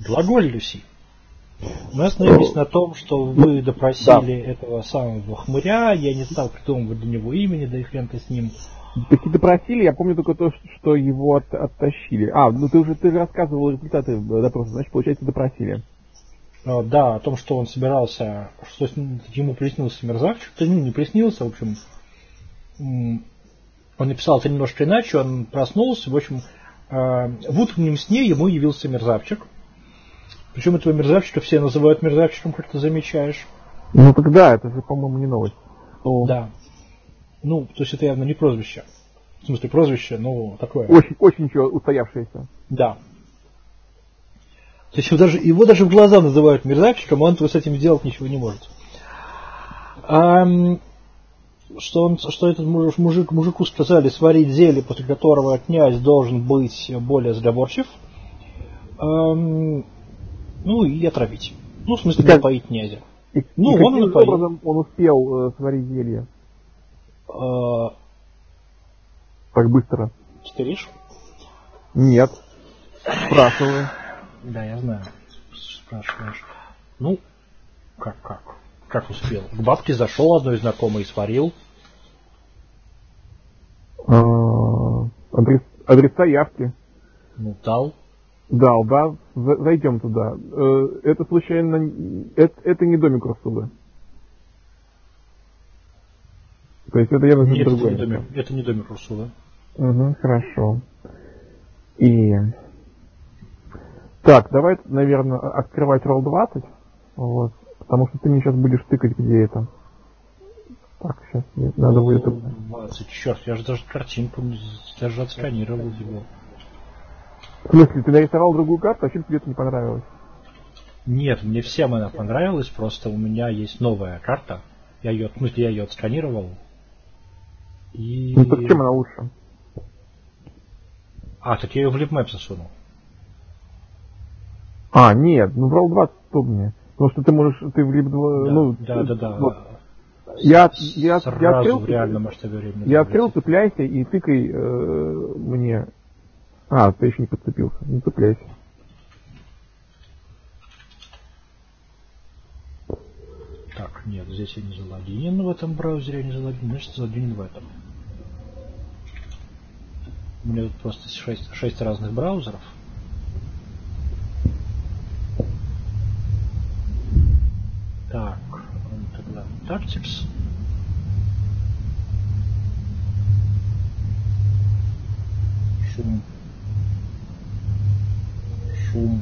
Глаголь, Люси. Мы остановились на том, что вы допросили этого самого хмыря, я не стал придумывать для него имени, да и хрен с ним. Таки допросили, я помню только то, что его оттащили. Ну ты же рассказывал результаты допроса, значит, получается, допросили. Да, о том, что он собирался, что ему приснился мерзавчик, не приснился, в общем, он написал это немножко иначе, он проснулся, в общем, в утреннем сне ему явился мерзавчик. Причем этого мерзавчика все называют мерзавчиком, как ты замечаешь. Ну тогда, это же, по-моему, не новость. Да. Ну, то есть это явно не прозвище. В смысле, прозвище, ну, такое. Очень ничего устоявшееся. Да. То есть его даже в глаза называют мерзавчиком, а он с этим сделать ничего не может. Что этот мужику сказали сварить зелье, после которого князь должен быть более сговорчив. Ну и отравить. Ну, в смысле, напоить князя. Он напоил. Образом он успел сварить зелье? Так быстро. Спишь? Нет. Спрашиваю. Да, я знаю. Спрашиваешь. Ну, как успел? К бабке зашел одной знакомый и сварил. Адреса явки. Ну, дал. Дал, да. Зайдем туда. Это случайно... Это не домик Расулы. То есть это явно другое. Это не домик Расулы. Угу, хорошо. И... Так, давай, наверное, открывать ролл 20. Вот. Потому что ты мне сейчас будешь тыкать, где это. Так, сейчас мне надо будет... 20, черт, я же даже картинку даже отсканировал его. В смысле, ты нарисовал другую карту, а чем тебе это не понравилось? Нет, мне всем она понравилась, просто у меня есть новая карта. Я ее отсканировал. И... Ну так чем она лучше? Так я ее в LibMap засунул. Нет, ну в Roll 20 удобнее. Потому что ты можешь, ты в Lib... Да. Вот. Я сразу в реальном масштабе времени. Я открыл, цепляйся и тыкай мне. Ты еще не подцепился. Не цепляйся. Так, нет, здесь я не залогинен в этом браузере, я не залогинен, значит залогинен в этом. У меня тут просто 6 разных браузеров. Так, тогда Tactics. Шум.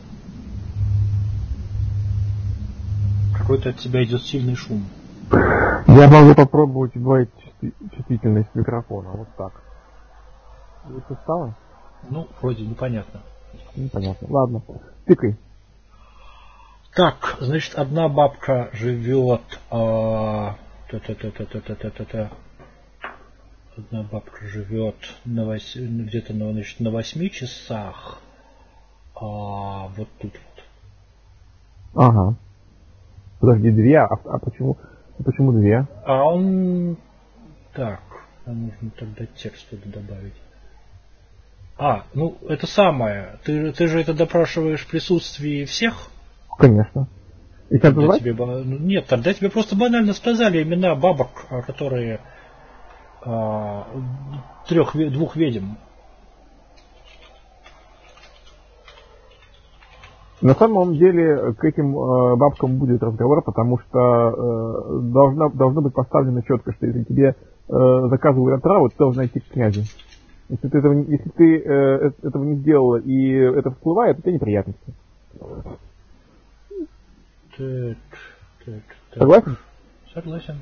Какой-то от тебя идет сильный шум. Я могу попробовать убавить чувствительность микрофона. Вот так. Лучше стало? Ну, вроде непонятно. Непонятно. Ладно. Тыкай. Так, значит, одна бабка живет... Одна бабка живет где-то на 8 часах. Вот тут вот. Ага. Подожди, 2? А почему 2? Он... Так, нужно тогда текст туда добавить. Ну, это самое. Ты же это допрашиваешь в присутствии всех? Конечно. И как называть? Нет, тогда тебе просто банально сказали имена бабок, которые... 2 ведьм. На самом деле к этим бабкам будет разговор, потому что должно быть поставлено четко, что если тебе заказывают отраву, ты должен идти к князю. Если ты этого не сделала и это всплывает, это неприятности. Так. Согласен? Согласен.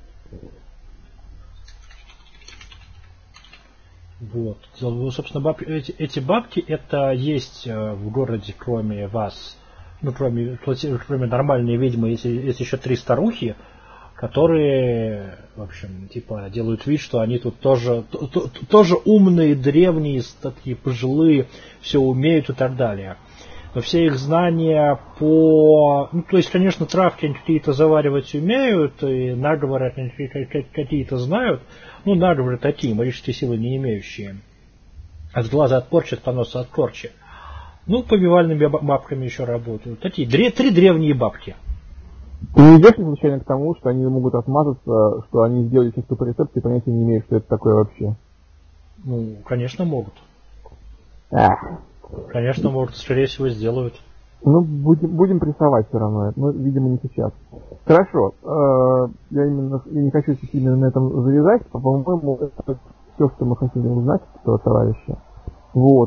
Вот. Собственно, эти бабки, это есть в городе, кроме вас, кроме нормальной ведьмы, есть еще 3 старухи, которые, в общем, делают вид, что они тут тоже умные, древние, такие пожилые, все умеют и так далее. Но все их знания то есть, конечно, травки они какие-то заваривать умеют, и наговоры они какие-то знают, наговоры такие, магические силы не имеющие. От глаза от порчи, от поноса от корчи. Ну, повивальными бабками еще работают. Такие три древние бабки. Ты не идешь случайно к тому, что они могут отмазаться, что они сделали чисто по рецепту и понятия не имеют, что это такое вообще? Ну, конечно, могут. Ах. Конечно, могут, скорее всего, сделают. Ну, будем прессовать все равно, но, видимо, не сейчас. Хорошо, я не хочу именно на этом завязать, по-моему, это все, что мы хотели узнать от товарища. Вот.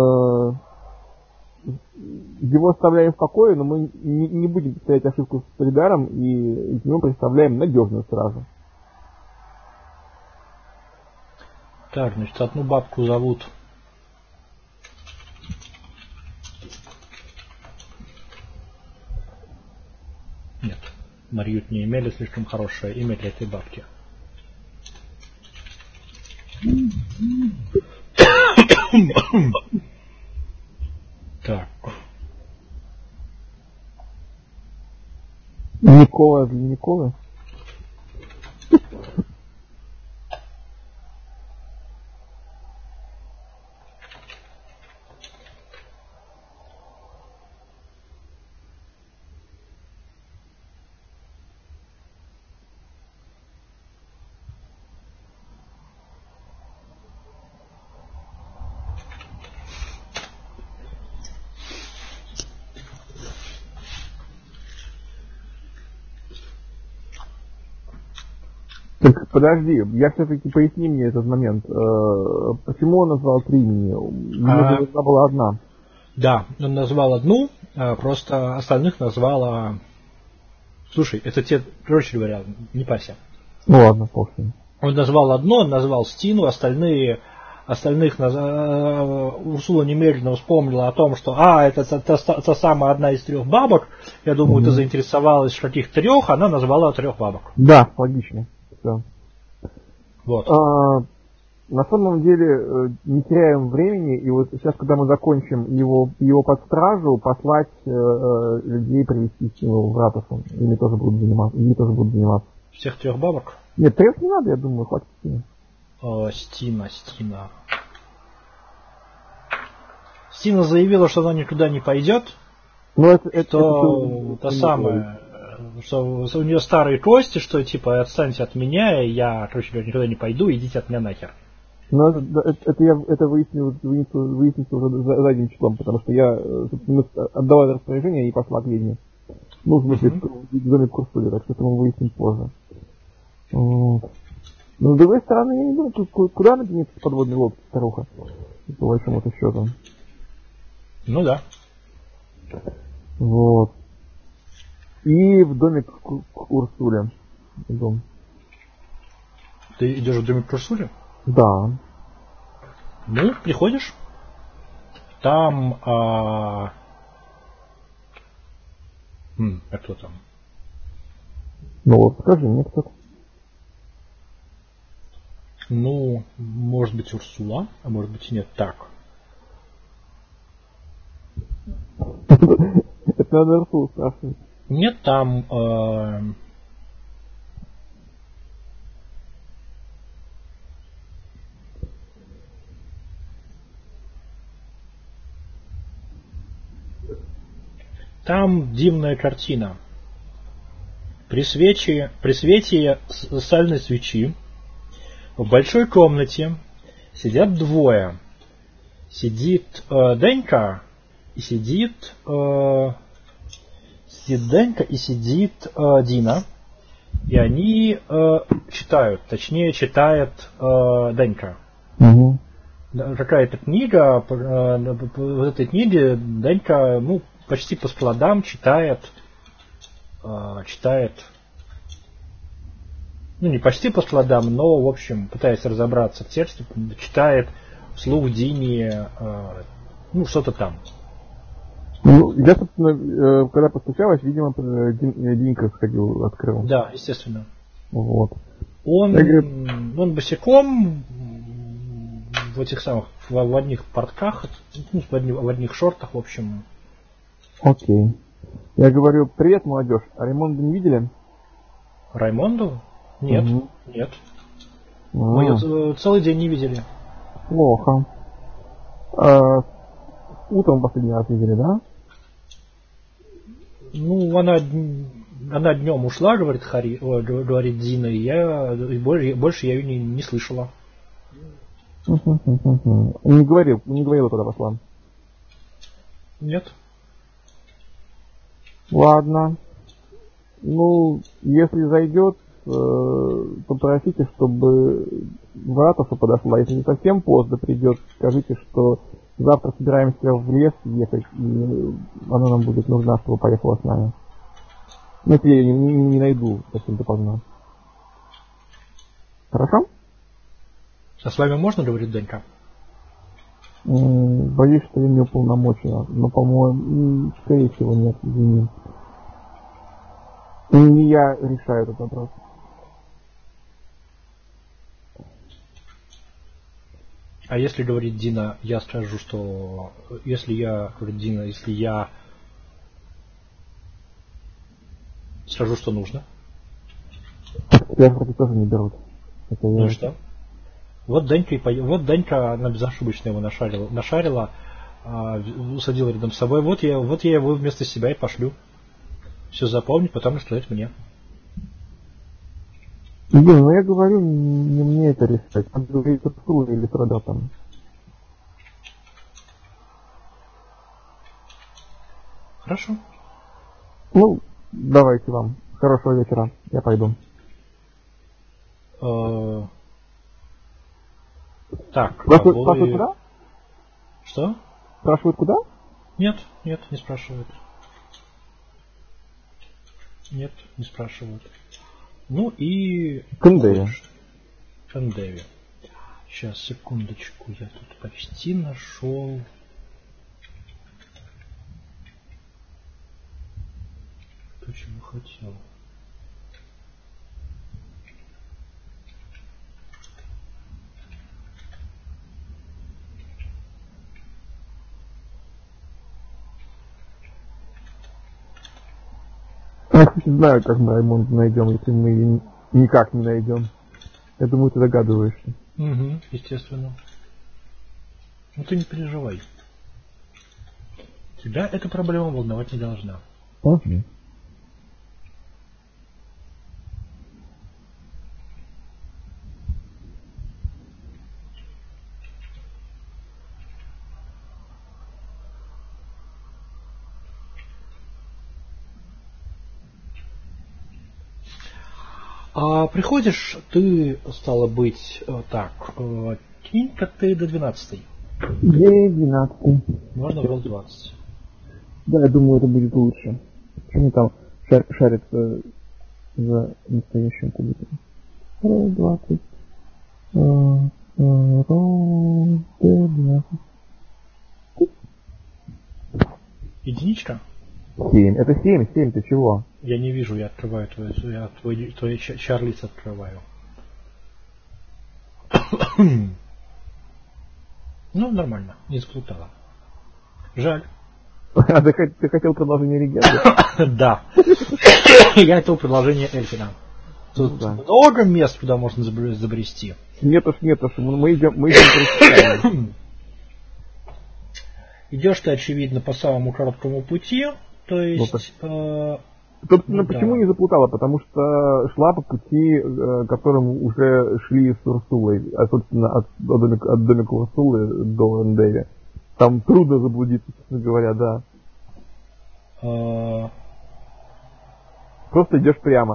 Его оставляем в покое, но мы не будем повторять ошибку с Солидаром и ему представляем надежную сразу. Так, значит, одну бабку зовут... Нет, Марьют не имели слишком хорошее имя для этой бабки. Так. Никола для Николы? Так, подожди, я все-таки поясни мне этот момент. Почему он назвал 3 имени? Ему должна была одна. Да, он назвал одну, просто остальных назвала... Слушай, это те, короче говоря, не парься. Ну ладно, похрен. Он назвал одну, он назвал Стину, остальных Урсула немедленно вспомнила о том, что это та самая одна из 3 бабок. Я думаю, ты заинтересовалась, каких 3, она назвала 3 бабок. Да, логично. Все. Вот. На самом деле не теряем времени, и вот сейчас, когда мы закончим его под стражу, послать людей привести в Ратушу. Ими тоже будут заниматься. Всех 3 бабок? Нет, 3 не надо, я думаю, хватит Стина. Стина. Стина заявила, что она никуда не пойдет. Но что у нее старые кости, что типа отстаньте от меня, я, короче говоря, никуда не пойду, идите от меня нахер. Но это выяснится уже задним числом, потому что я отдала это распоряжение и пошла к ведьме. Ну, в смысле, в доме в Курсуле, так что это мы выясним позже. Вот. Но с другой стороны, я не думаю, куда она денется с подводной лодки, старуха, по большому счету. Ну да. Вот. И в доме к Урсуле. Дом. Ты идешь в домик к Урсуле? Да. Ну, приходишь. Там... кто там? Ну вот, скажи мне кто-то. Ну, может быть Урсула, а может быть и нет. Так. Это надо Урсулу спрашивать. Нет, там... Там дивная картина. При свете сальной свечи в большой комнате сидят 2. Сидит Денька и сидит Денька и сидит Дина. И они читают, точнее читает Денька. Угу. Какая-то книга, в этой книге Денька, почти по складам читает, не почти по складам, но, в общем, пытаясь разобраться в тексте, читает вслух Дине, что-то там. Я, собственно, когда постучалась, видимо, Динка сходил, открыл. Да, естественно. Вот. Он босиком, в этих самых, в одних портках, в одних шортах, в общем. Окей. Я говорю, привет, молодежь. А Раймонда не видели? Раймонду? Нет, нет. Мы ее целый день не видели. Плохо. утром последний раз видели, да? Ну, она днем ушла, говорит говорит Дина, и больше я ее не слышала. Не говорила, куда пошла. Нет. Ладно. Ну, если зайдет, попросите, чтобы Вратову подошла. Если не совсем поздно придет, скажите, что завтра собираемся в лес ехать, и она нам будет нужна, чтобы поехала с нами. Ну, если я не найду совсем допоздна. Хорошо? А с вами можно, говорит Данька? Боюсь, что я не уполномочена, но, по-моему, скорее всего, нет, извини. Не я решаю этот вопрос. А если, говорит Дина, я скажу, что... Если я скажу, что нужно? Я вроде тоже не берут. Это Ну я... и что? Вот Данька, она безошибочно его нашарила, усадила рядом с собой. Вот я его вместо себя и пошлю. Все запомнить, потом рассказать мне. Блин, ну я говорю, не мне это решать. Надо говорить с Урсулой или с Робертом. Хорошо. Ну, давайте вам. Хорошего вечера. Я пойду. Так, Спрашивают куда? Что? Спрашивают куда? Нет, не спрашивают. Нет, не спрашивают. Ну и... Кендеви. Сейчас, секундочку, я тут почти нашел. То, чего хотел. Я, кстати, знаю, как мы Раймонд найдем, если мы ее никак не найдем. Я думаю, ты догадываешься. Угу, естественно. Ну ты не переживай. Тебя эта проблема волновать не должна. Угу. А приходишь, ты, стало быть, так, кинь-ка ты до 12. Где 12? Можно в 20. Да, я думаю, это будет лучше. Почему там шарится за настоящим кубиком? 20. 12. Единичка? 7. Это 7, ты чего? Я не вижу, я открываю твой чарлиц открываю. Ну, нормально, не заплутала. Жаль. А ты хотел продолжение легенды? Да. Я хотел продолжение Эльфина. Тут много мест, куда можно забрести. Нет уж, мы идем Идешь ты, очевидно, по самому короткому пути, то есть... Собственно, почему не заплутала? Потому что шла по пути, которым уже шли с Урсулой, собственно, от домика Урсулы до Эндеви. Там трудно заблудиться, честно говоря, да. Просто идешь прямо.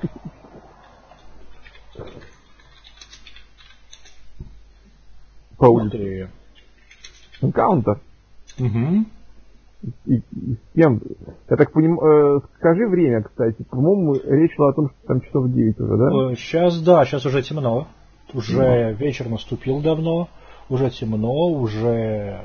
По улице. Энкаунтер. Угу. И с кем? Я так понимаю, скажи время, кстати. По-моему, речь шла о том, что там часов 9 уже, да? Сейчас уже темно. Уже вечер наступил давно. Уже темно, уже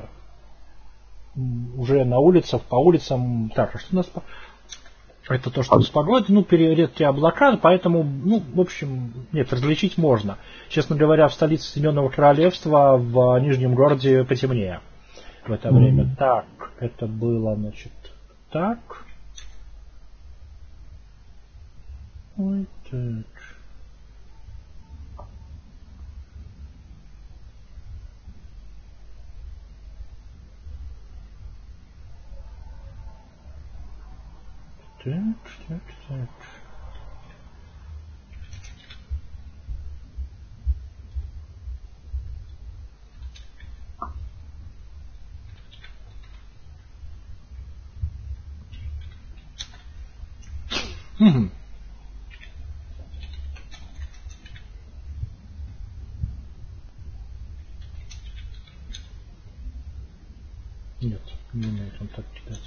на улицах, по улицам. Так, а что у нас это то, что с погодой, редкие облака, поэтому, в общем, нет, различить можно. Честно говоря, в столице Соединенного Королевства, в Нижнем городе потемнее в это время. Так, это было, значит, так. Ой, так. Так. Нет, не умеет он так кидать.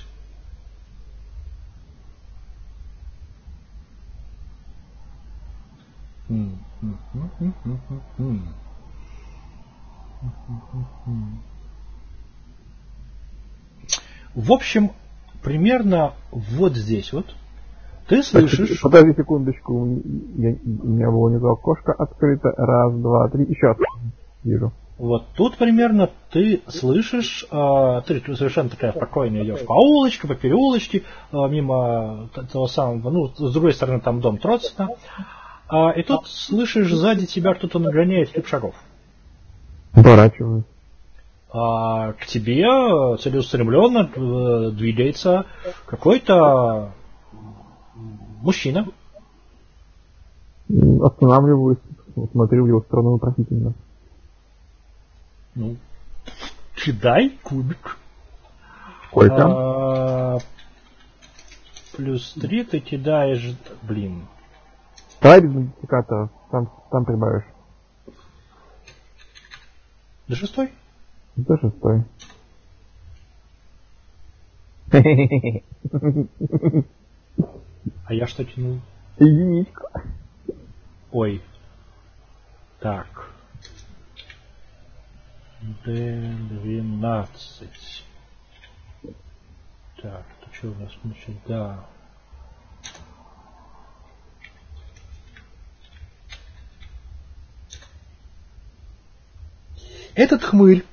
В общем, примерно вот здесь вот ты слышишь... Подожди секундочку, у меня было внизу окошко открыто. Раз, два, три, еще вижу. Вот тут примерно ты слышишь, ты совершенно такая спокойно идешь по улочке, по переулочке, мимо того самого, ну, с другой стороны там дом Троцена, и тут слышишь сзади тебя кто-то нагоняет в 5 шагов. Поворачиваюсь. К тебе целеустремленно двигается какой-то мужчина. Останавливаюсь, смотрю в его сторону вопросительно. Ну, кидай кубик. Сколько? Плюс 3 ты кидаешь, блин. Давай без модификатора, там прибавишь. До 6? До 6. А я что тянул? Единичку. Ой. Так. D12. Так, то что у нас значит? Да. Этот хмырь,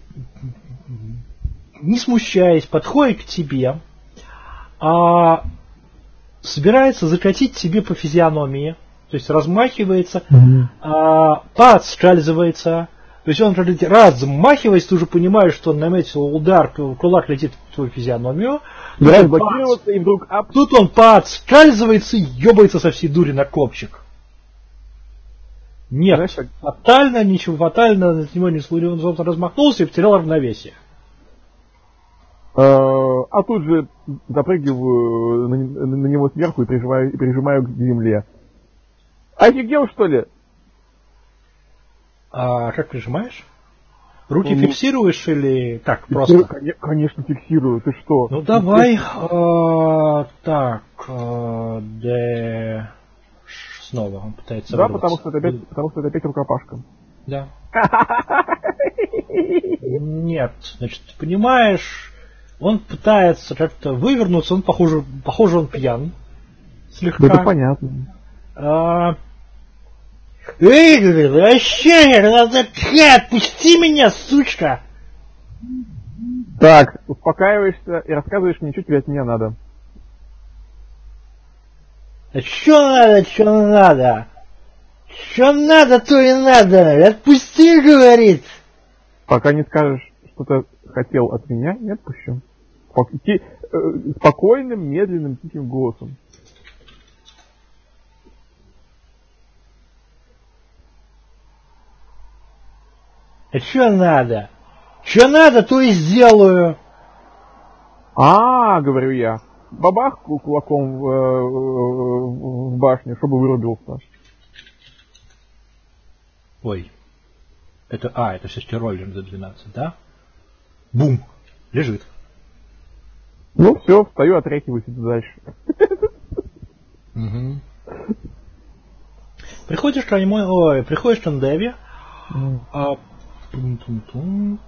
не смущаясь, подходит к тебе, собирается закатить тебе по физиономии, то есть размахивается, подскальзывается. То есть он раз замахиваясь, ты уже понимаешь, что он наметил удар, кулак летит в твою физиономию. Блокироваться и вдруг тут он подскальзывается и ебается со всей дури на копчик. Нет, знаешь, фатально, ничего фатально, на него не случилось, он размахнулся и потерял равновесие. А тут же запрыгиваю на него сверху и прижимаю к земле. Офигел, что ли? А как прижимаешь? Руки фиксируешь или так, просто? Конечно, фиксирую, ты что? Ну давай, так, снова он пытается да, вырваться. потому что это опять рукопашка. Да. Нет, значит, ты понимаешь, он пытается как-то вывернуться, он похоже, он пьян. Слегка. Это понятно. Эй, вообще, отпусти меня, сучка! Так, успокаиваешься и рассказываешь мне, что тебе от меня надо. А что надо? Что надо, то и надо. Отпусти, говорит. Пока не скажешь, что ты хотел от меня, не отпущу. Спокойным, медленным, тихим голосом. А что надо? Что надо, то и сделаю. Говорю я. Бабах кулаком в башню, чтобы вырубился. Ой. Это все-таки роллер за 12, да? Бум! Лежит. Ну все, встаю, отряхиваюсь и дальше. Угу. Приходишь к нему, приходишь к Андеве, Тум-тум-тум.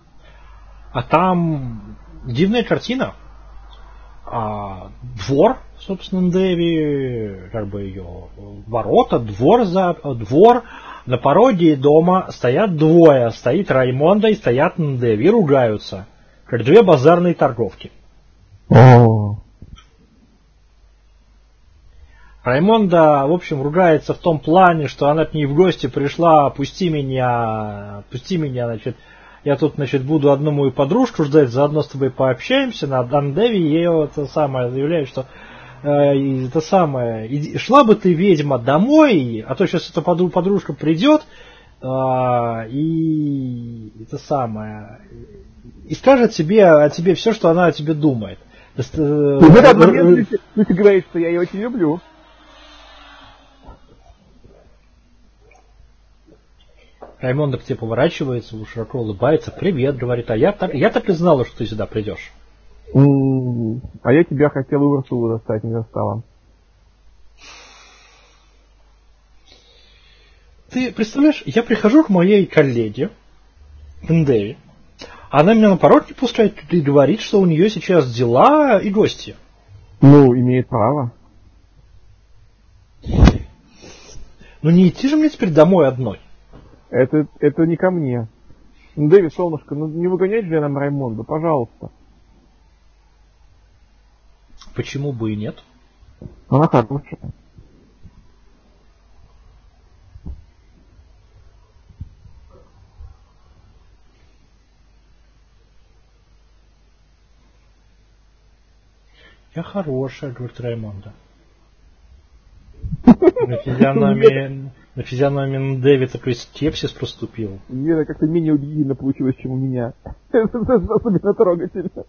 А там дивная картина. Двор собственно, Дэви, как бы ее ворота, двор. На пороге дома стоят двое. Стоит Раймонда и стоят Дэви и ругаются. Как две базарные торговки. Раймонда, в общем, ругается в том плане, что она к ней в гости пришла, пусти меня, значит, я тут, значит, буду одну мою подружку ждать, заодно с тобой пообщаемся. На Дэви ее это самое заявляет, что это самое, шла бы ты, ведьма, домой, а то сейчас эта подружка придет и это самое, и скажет о тебе все, что она о тебе думает. В этот момент ты говоришь, что я ее очень люблю. Раймонда к тебе поворачивается, широко улыбается. Привет, говорит, а я так и знала, что ты сюда придешь. А я тебя хотел Урсулу достать, не достала. Ты представляешь, я прихожу к моей коллеге, Дэви, она меня на порог не пускает и говорит, что у нее сейчас дела и гости. Ну, имеет право. Ну не идти же мне теперь домой одной. Это не ко мне. Дэви, солнышко, ну не выгонять же нам Раймонду, пожалуйста. Почему бы и нет? Она хорошая. Я хорошая, говорит Раймонда. На физиономии Дэви такой скепсис проступил. Мне как-то менее удивительно получилось, чем у меня. Это особенно трогательно.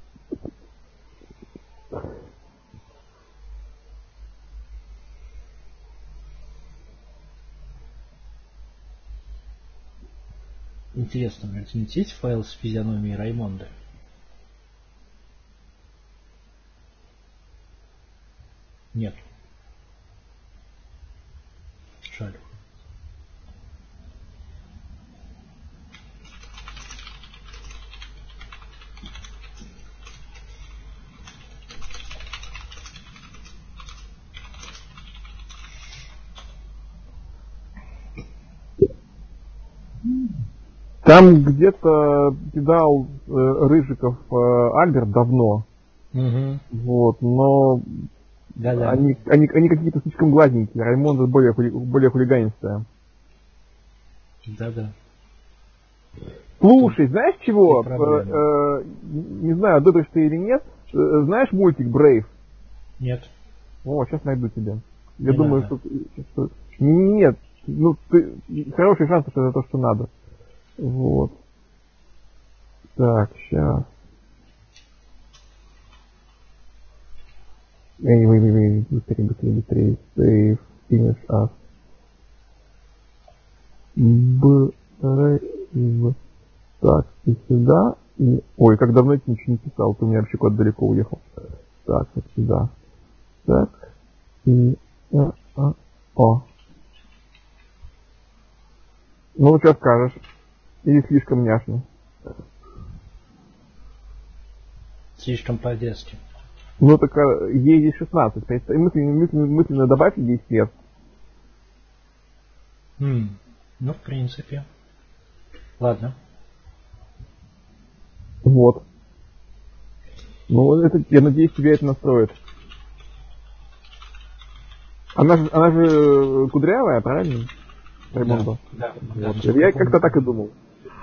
Интересно, у меня есть файл с физиономией Раймонда? Нет. Жаль. Там где-то кидал Рыжиков Альберт давно. Угу. Вот, но Да-да. они какие-то слишком гладненькие. Раймонда более хулиганистая. Да-да. Слушай, знаешь чего? Не Не знаю, одобришь ты или нет. Знаешь мультик Брейв? Нет. О, сейчас найду тебя. Я Не думаю, надо. что... Нет, ну ты... Хороший шанс, что это то, что надо. Вот. Так, сейчас. Эй, быстрее. Save, finish us. Brave. Так, и сюда. И... Ой, как давно я ничего не писал, ты у меня вообще куда-то далеко уехал. Так, вот сюда. Так. И... О. Ну, что скажешь? Или слишком няшно? Слишком по-детски. Ну, так ей здесь 16. Мысленно добавь ей 10 лет. Ну, в принципе. Ладно. Вот. Ну, это, я надеюсь, тебя это настроит. Она же кудрявая, правильно? Раймонда? Да. Вот. Я как-то так и думал.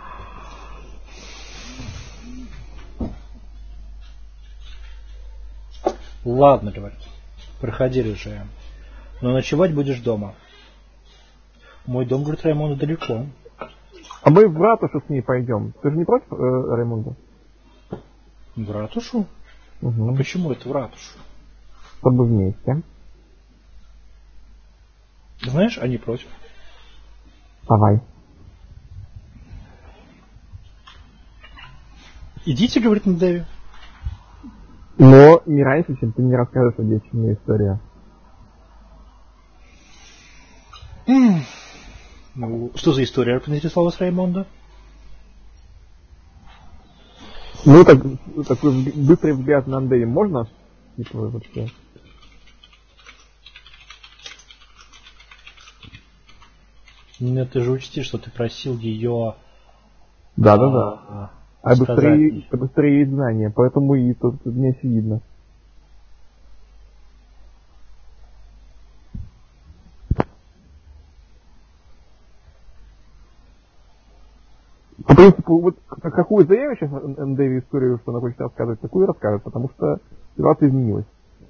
Ладно, говорит. Проходи, рыжая. Но ночевать будешь дома. Мой дом, говорит, Раймонда далеко. А мы в ратушу с ней пойдем. Ты же не против, Раймонда? В ратушу? Угу. А почему это в ратушу? Чтобы вместе. Знаешь, они против. Давай. Идите, говорит Дэви. Но не раньше, чем ты мне расскажешь, что девчонная история. Ну, что за история поинтересовалась Раймонда? Ну, такой быстрый взгляд на Андере можно? Типа, вообще. Ну, ты же учти, что ты просил ее... Да. А быстрее знания, поэтому и тут не очевидно. По принципу, вот какую заявишь сейчас Дэви историю, что она хочет рассказывать, такую и расскажет, потому что ситуация изменилась.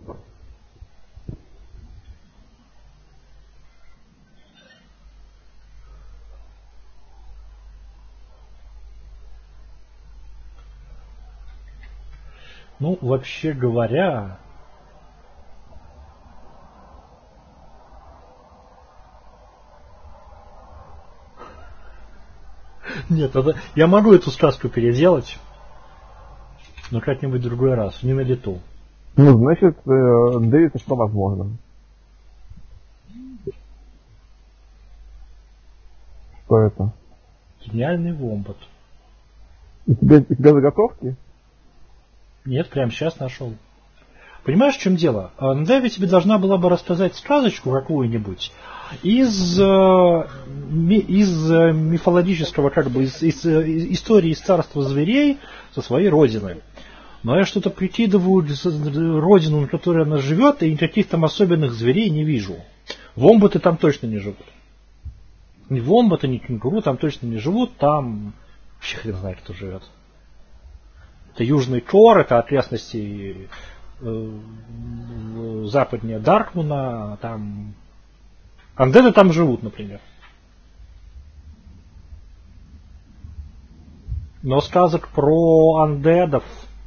Ну, вообще говоря... Нет, я могу эту сказку переделать, но как-нибудь в другой раз, не на лету. Ну, значит, Дэвид, что возможно. Что это? Гениальный вомбат. У тебя заготовки? Нет, прямо сейчас нашел. Понимаешь, в чем дело? Дэви тебе должна была бы рассказать сказочку какую-нибудь из мифологического, как бы, из истории из царства зверей со своей родины. Но я что-то прикидываю родину, на которой она живет, и никаких там особенных зверей не вижу. Вомбаты там точно не живут. Ни вомбаты, ни кенгуру там точно не живут, там вообще хрен знает, кто живет. Это Южный Тор, это окрестности западнее Даркмуна, там андеды там живут, например. Но сказок про андедов,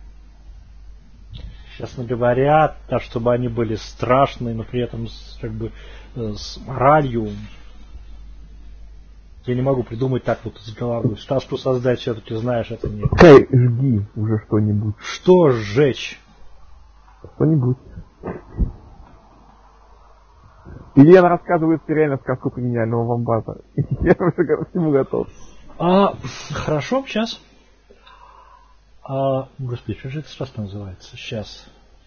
честно говоря, так, чтобы они были страшные, но при этом с моралью, я не могу придумать так вот из головы. Сказку создать все-таки, знаешь, это не... Кай, жги уже что-нибудь. Что сжечь? Что-нибудь. Или я рассказываю реально сказку про гениального вомбата. Я уже ко всему готов. Хорошо, сейчас. Господи, что же это сказка называется? Сейчас.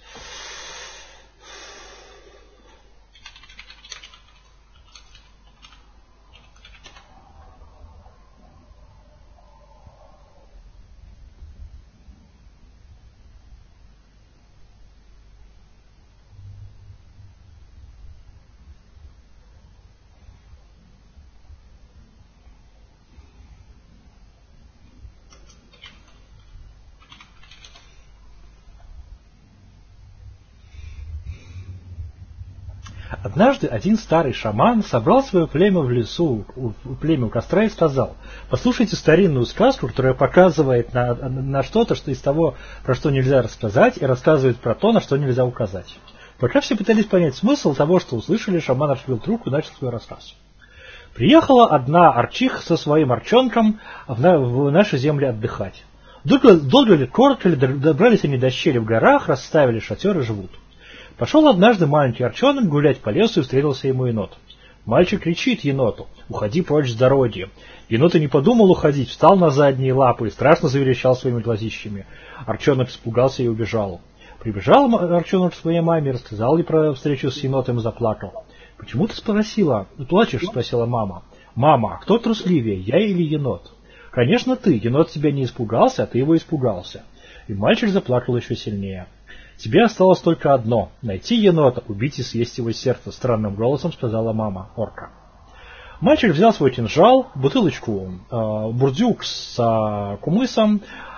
Однажды один старый шаман собрал свое племя в лесу, племя у костра, и сказал: послушайте старинную сказку, которая показывает на что-то, что из того, про что нельзя рассказать, и рассказывает про то, на что нельзя указать. Пока все пытались понять смысл того, что услышали, шаман отшвил трубку и начал свой рассказ. Приехала одна арчиха со своим арчонком в наши земли отдыхать. Долго ли, коротко ли, добрались они до щели в горах, расставили шатер и живут. Пошел однажды маленький арчонок гулять по лесу и встретился ему енот. Мальчик кричит еноту: «Уходи прочь с дороги!» Енот и не подумал уходить, встал на задние лапы и страшно заверещал своими глазищами. Арчонок испугался и убежал. Прибежал арчонок к своей маме, рассказал ей про встречу с енотом и заплакал. «Почему ты плачешь?» — спросила мама. «Мама, а кто трусливее, я или енот?» «Конечно ты, енот тебя не испугался, а ты его испугался». И мальчик заплакал еще сильнее. «Тебе осталось только одно — найти енота, убить и съесть его сердце», — странным голосом сказала мама орка. Мальчик взял свой кинжал, бутылочку бурдюк с кумысом,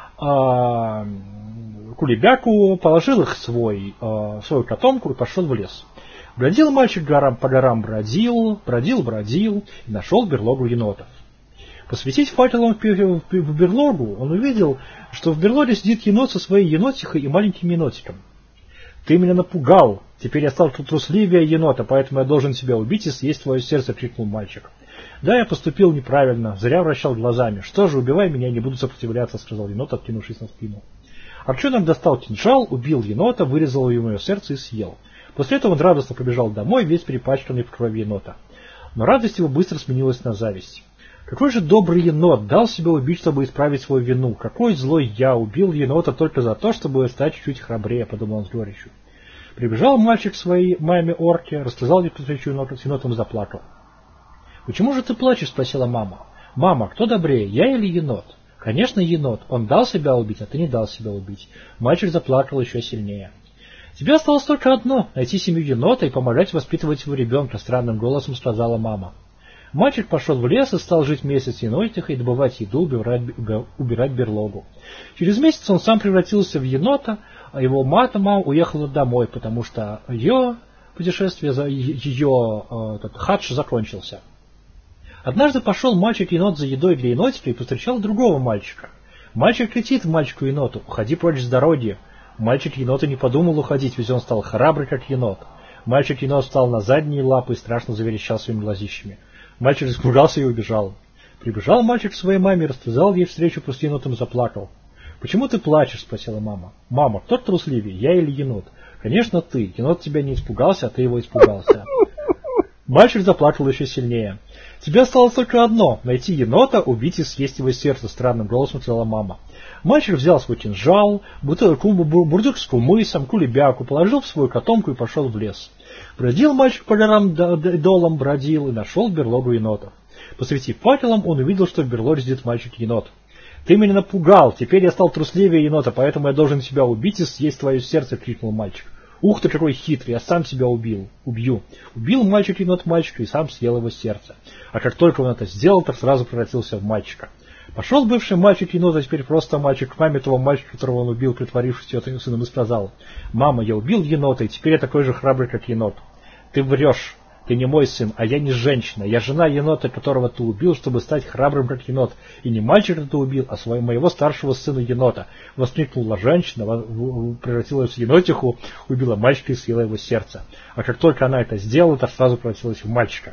кулебяку, положил их в свою котомку и пошел в лес. Бродил мальчик по горам, бродил и нашел берлогу енотов. Посветить факелом в берлогу, он увидел, что в берлоге сидит енот со своей енотихой и маленьким енотиком. «Ты меня напугал! Теперь я стал трусливее енота, поэтому я должен тебя убить и съесть твое сердце!» — крикнул мальчик. «Да, я поступил неправильно, зря вращал глазами. Что же, убивай меня, не буду сопротивляться», — сказал енот, откинувшись на спину. Арчонок достал кинжал, убил енота, вырезал ему ее сердце и съел. После этого он радостно побежал домой, весь перепачканный в крови енота. Но радость его быстро сменилась на зависть. «Какой же добрый енот дал себя убить, чтобы исправить свою вину? Какой злой я убил енота только за то, чтобы стать чуть храбрее», — подумал он с горечью. Прибежал мальчик к своей маме орке, рассказал ей про встречу с енотом и заплакал. «Почему же ты плачешь?» – спросила мама. «Мама, кто добрее, я или енот?» «Конечно, енот. Он дал себя убить, а ты не дал себя убить». Мальчик заплакал еще сильнее. «Тебе осталось только одно – найти семью енота и помогать воспитывать его ребенка», – странным голосом сказала мама. Мальчик пошел в лес и стал жить месяц с енотихой, добывать еду, убирать берлогу. Через месяц он сам превратился в енота, а его мама уехала домой, потому что ее путешествие, хадж закончился. Однажды пошел мальчик-енот за едой для енотика и повстречал другого мальчика. Мальчик кричит мальчику-еноту: «Уходи прочь с дороги!» Мальчик-енот и не подумал уходить, ведь он стал храбрый, как енот. Мальчик-енот встал на задние лапы и страшно заверещал своими глазищами. Мальчик испугался и убежал. Прибежал мальчик к своей маме, рассказал ей встречу с енотом и заплакал. «Почему ты плачешь?» – спросила мама. «Мама, кто трусливее, я или енот?» «Конечно ты. Енот тебя не испугался, а ты его испугался». Мальчик заплакал еще сильнее. «Тебе осталось только одно – найти енота, убить и съесть его сердце», – странным голосом сказала мама. Мальчик взял свой кинжал, бурдюк с кумысом, кулебяку, положил в свою котомку и пошел в лес. Бродил мальчик по горам долам, бродил и нашел берлогу енотов. Посветив факелом, он увидел, что в берлоге сидит мальчик-енот. «Ты меня напугал, теперь я стал трусливее енота, поэтому я должен тебя убить и съесть твое сердце», — крикнул мальчик. «Ух ты, какой хитрый, я сам себя убью». Убил мальчик-енот мальчика и сам съел его сердце. А как только он это сделал, так сразу превратился в мальчика. Пошел бывший мальчик-енот, а теперь просто мальчик к маме того мальчика, которого он убил, притворившись ее сыном, и сказал: «Мама, я убил енота, и теперь я такой же храбрый, как енот». «Ты врешь. Ты не мой сын, а я не женщина. Я жена енота, которого ты убил, чтобы стать храбрым, как енот. И не мальчика ты убил, а моего старшего сына енота». Воскликнула женщина, превратилась в енотиху, убила мальчика и съела его сердце. А как только она это сделала, то сразу превратилась в мальчика.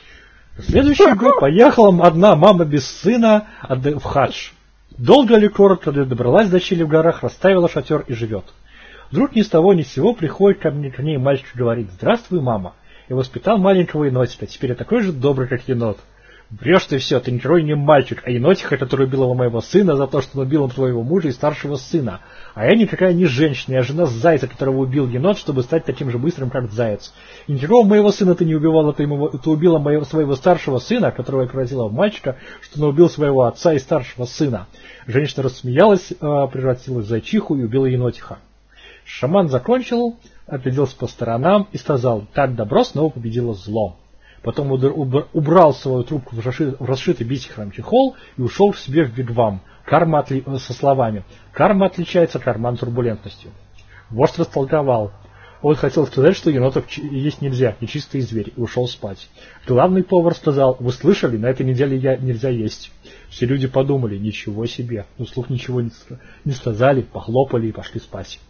В следующий год поехала одна мама без сына в хадж. Долго или коротко добралась до Чили в горах, расставила шатер и живет. Вдруг ни с того ни с сего приходит к ней мальчик и говорит: «Здравствуй, мама. Я воспитал маленького енотика, теперь я такой же добрый, как енот». «Врешь ты все, ты никакой не мальчик, а енотиха, который убил моего сына за то, что он убил твоего мужа и старшего сына. А я никакая не женщина, я жена зайца, которого убил енот, чтобы стать таким же быстрым, как заяц. И никакого моего сына ты не убивала, ты убила своего старшего сына, которого я превратила в мальчика, что он убил своего отца и старшего сына». Женщина рассмеялась, превратилась в зайчиху и убила енотиха. Шаман закончил, огляделся по сторонам и сказал: «Так добро снова победило зло». Потом убрал свою трубку в расшитый бисером чехол и ушел к себе в вигвам со словами: «Карма отличается карман турбулентностью». Вождь растолковал. Он хотел сказать, что енотов есть нельзя, нечистый зверь, и ушел спать. Главный повар сказал: «Вы слышали, на этой неделе нельзя есть». Все люди подумали: «Ничего себе», но вслух ничего не сказали, похлопали и пошли спать.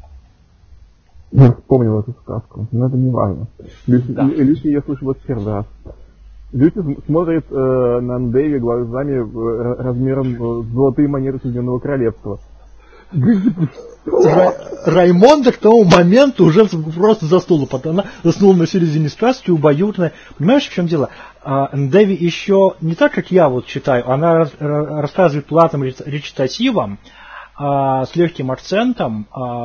Я вспомнил эту сказку, но это не важно. Люси ее слышу вот первый раз. Люси смотрит на Дэви глазами размером с золотые монеты Соединенного Королевства. Раймонда к тому моменту уже просто заснула. Она заснула на середине сказки, убаюканная. Понимаешь, в чем дело? Дэви еще не так, как я вот читаю, она рассказывает платным речитативом с легким акцентом,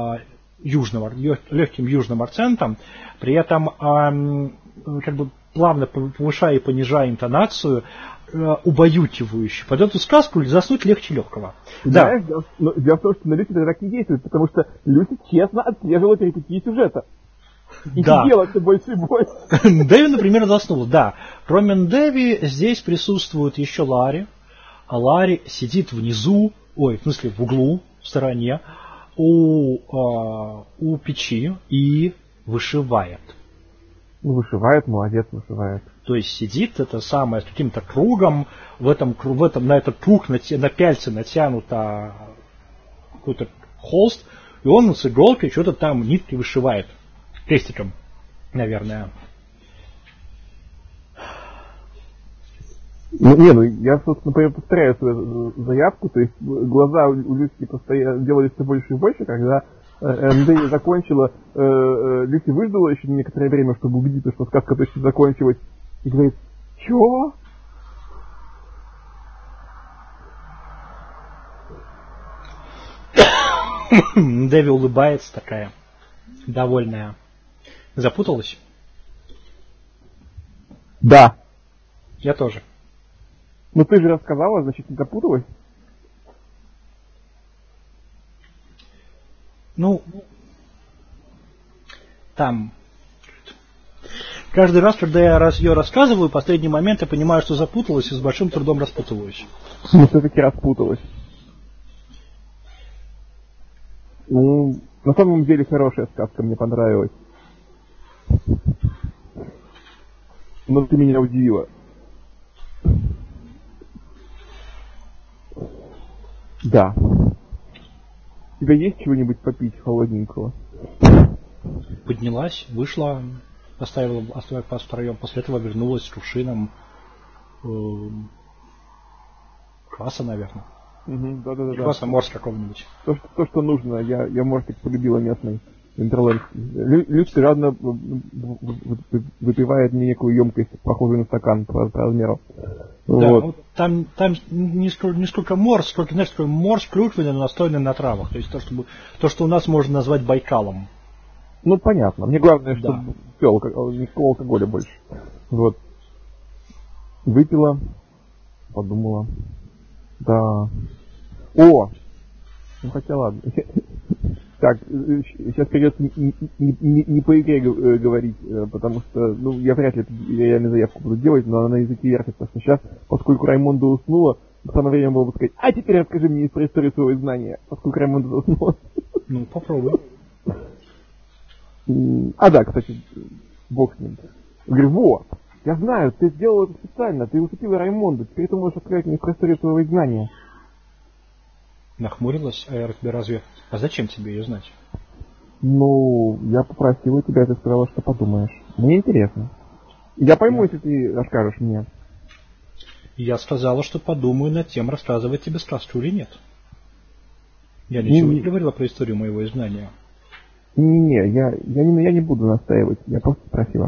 легким южным акцентом, при этом как бы плавно повышая и понижая интонацию, убаюкивающую. Под эту сказку заснуть легче легкого. Знаешь, да. Дело в том, что на Люси это так не действует, потому что Люси честно отслеживала перипетии сюжета. И да. делала все больше и больше. Дэви, например, заснул. Да. Кроме Дэви здесь присутствует еще Ларри. А Ларри сидит внизу, в смысле в углу, в стороне, у печи и вышивает. Вышивает, молодец, вышивает. То есть сидит это самое с каким-то кругом, на этот круг на пяльце натянуто какой-то холст, и он с иголкой что-то там ниткой вышивает. Крестиком, наверное. Я, собственно, повторяю свою заявку, то есть глаза у Люси делались все больше и больше, когда Дэви закончила, Люси выждала еще некоторое время, чтобы убедиться, что сказка точно закончилась, и говорит: «Чего?» Дэви улыбается такая, довольная. Запуталась? Да. Я тоже. Ну ты же рассказала, значит, не запуталась? Ну, там... Каждый раз, когда я ее рассказываю, в последний момент я понимаю, что запуталась и с большим трудом распутываюсь. Ну, все-таки распуталась. Ну, на самом деле хорошая сказка, мне понравилась. Но ты меня удивила. Да. У тебя есть чего-нибудь попить холодненького? Поднялась, вышла, оставила втроем, после этого вернулась с кувшином кваса, наверное. Да. Кваса морс какого-нибудь. То, что нужно. Я мортик полюбила местный. Интерландский. Люци жадно выпивает мне некую емкость, похожую на стакан по размеру. Да, Вот. вот там не сколько морс, сколько, знаешь, такой морс клюквенный, но настойный на травах. То есть то, что у нас можно назвать Байкалом. Ну, понятно. Мне главное, Да. чтобы никакого алкоголя больше. Вот. Выпила, подумала. Да. О! Ну, хотя ладно. Так, сейчас придется не по игре говорить, потому что, ну, я вряд ли реально заявку буду делать, но она на языке вертит, потому что сейчас, поскольку Раймонда уснула, самое время было бы сказать, а теперь расскажи мне про историю своего знания, поскольку Раймонда уснула. Ну, попробуй. А да, кстати, бог с ним. Говорю, вот, я знаю, ты сделал это специально, ты усыпила Раймонда, теперь ты можешь рассказать мне про историю своего знания. Нахмурилась, а я тебе разве... А зачем тебе ее знать? Ну, я попросила тебя, ты сказала, что подумаешь. Мне интересно. Я пойму, если ты расскажешь мне. Я сказала, что подумаю над тем, рассказывать тебе сказку или нет. Я ничего не говорила про историю моего изгнания. Не, я не буду настаивать, я просто спросила.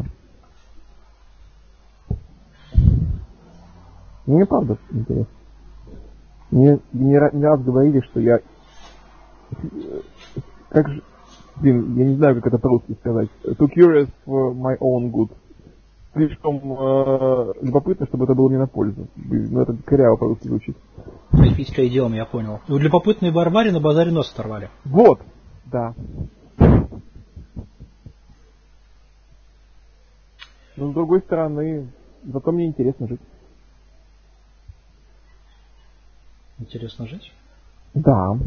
Мне правда интересно. Мне не раз говорили, что я... Как же... Блин, я не знаю, как это по-русски сказать. Too curious for my own good. Слишком любопытно, чтобы это было мне на пользу. Ну, это коряво по-русски звучит. Эльфийское идиома, я понял. У любопытной Варваре на базаре нос оторвали. Вот, да. Но с другой стороны, зато мне интересно жить. Интересно жить? Да.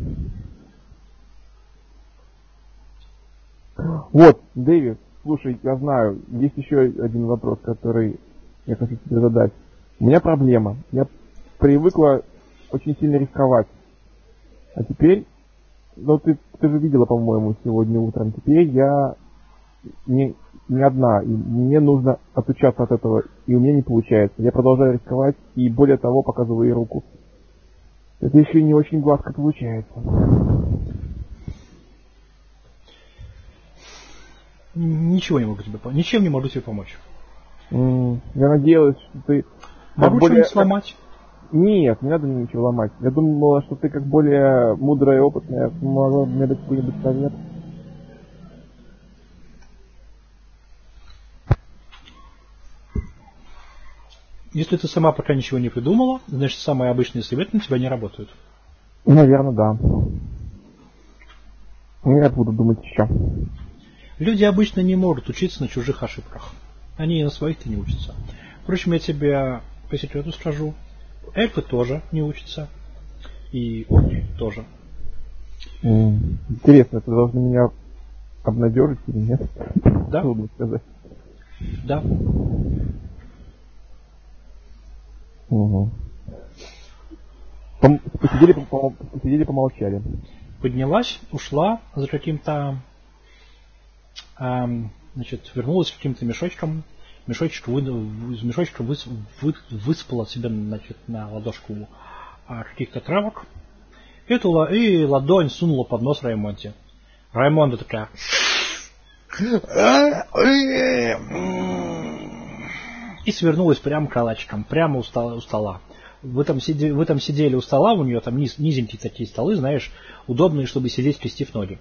Вот, Дэвид, слушай, я знаю, есть еще один вопрос, который я хочу тебе задать. У меня проблема. Я привыкла очень сильно рисковать. А теперь, ну ты же видела, по-моему, сегодня утром, теперь я не одна, и мне нужно отучаться от этого, и у меня не получается. Я продолжаю рисковать, и более того, показываю ей руку. Это еще и не очень гладко получается. Ничего не могу тебе помочь. Ничем не могу тебе помочь. Я надеялась, что ты... Могу что-нибудь сломать? Нет, не надо мне ничего ломать. Я думала, что ты как более мудрая и опытная могла бы мне дать какой-нибудь совет. Если ты сама пока ничего не придумала, значит самые обычные советы на тебя не работают. Наверное, да. Я буду думать еще. Люди обычно не могут учиться на чужих ошибках. Они и на своих-то не учатся. Впрочем, я тебе по секрету скажу. Эльфы тоже не учатся. И орки тоже. Интересно, это должно меня обнадежить или нет? Да. Трудно сказать. Да. Угу. Посидели, помолчали. Поднялась, ушла за каким-то... значит, вернулась с каким-то мешочком. Из мешочка высыпала себе, значит, на ладошку каких-то травок. И ладонь сунула под нос Раймонде. Раймонда такая... И свернулась прямо калачиком, прямо у стола. В этом сидели у стола, у нее там низенькие такие столы, знаешь, удобные, чтобы сидеть, скрестив ноги.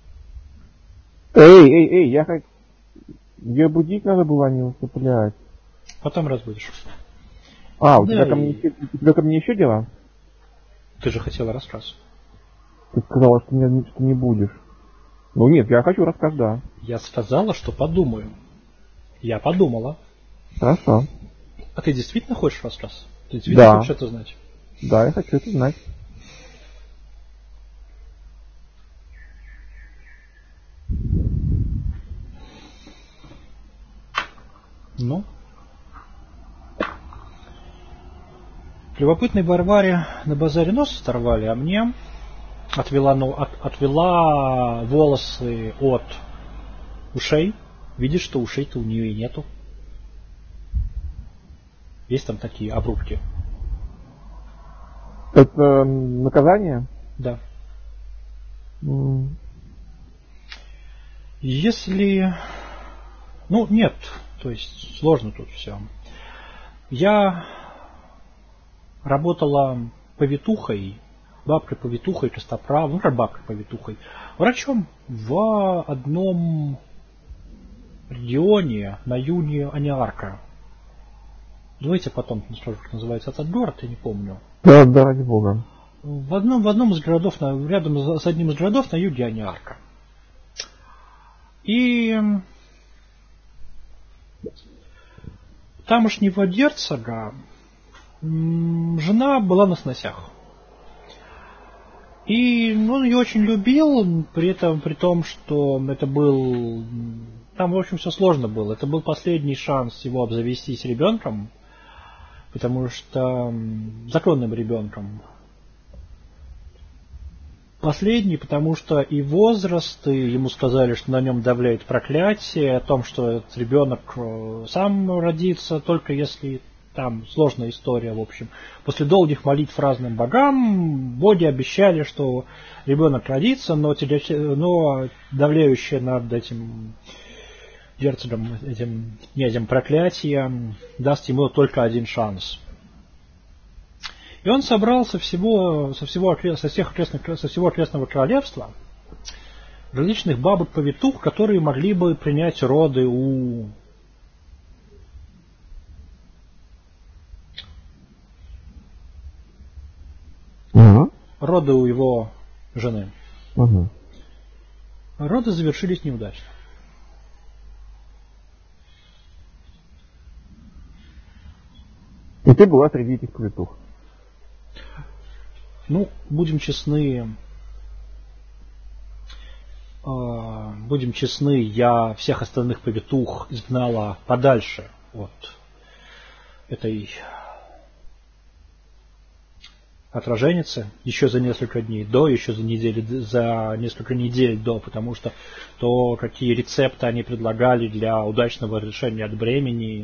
Эй, ее будить надо было, а не усыплять. Потом разбудишь. А, Да, у тебя ко мне еще дела? ты же хотела рассказ. Ты сказала, что не будешь. Ну нет, я хочу рассказ, да. Я сказала, что подумаю. Я подумала. Хорошо. А ты действительно хочешь рассказ? Ты действительно хочешь это знать? Да, я хочу это знать. Ну? Любопытной Варваре на базаре нос оторвали, а мне отвела волосы от ушей. Видишь, что ушей-то у нее и нету. Есть там такие обрубки. Это наказание? Да. Если... Ну, нет. То есть, сложно тут все. Я работала повитухой, бабкой-повитухой, костоправом, ну, как бабкой-повитухой, врачом в одном регионе на юге Аниарка. Давайте потом скажу, как называется этот город, я не помню. Да, ради бога. В одном из городов, рядом с одним из городов на юге Аниарка. И тамошнего герцога жена была на сносях. И он ее очень любил, при том, что это был... Там, в общем, все сложно было. Это был последний шанс его обзавестись ребенком, потому что... законным ребенком. Последний, потому что и возраст, и ему сказали, что на нем давляет проклятие, о том, что этот ребенок сам родится, только если там сложная история, в общем. После долгих молитв разным богам, боги обещали, что ребенок родится, но давляющее над этим герцогом, этим князем проклятие даст ему только один шанс. И он собрал со всего окрестного королевства различных бабок-повитух, которые могли бы принять роды у роды у его жены. Роды завершились неудачно. И ты была среди этих повитух? Ну, будем честны, я всех остальных повитух изгнала подальше от этой отраженницы еще за несколько дней до, еще за несколько недель до, потому что то, какие рецепты они предлагали для удачного решения от бремени.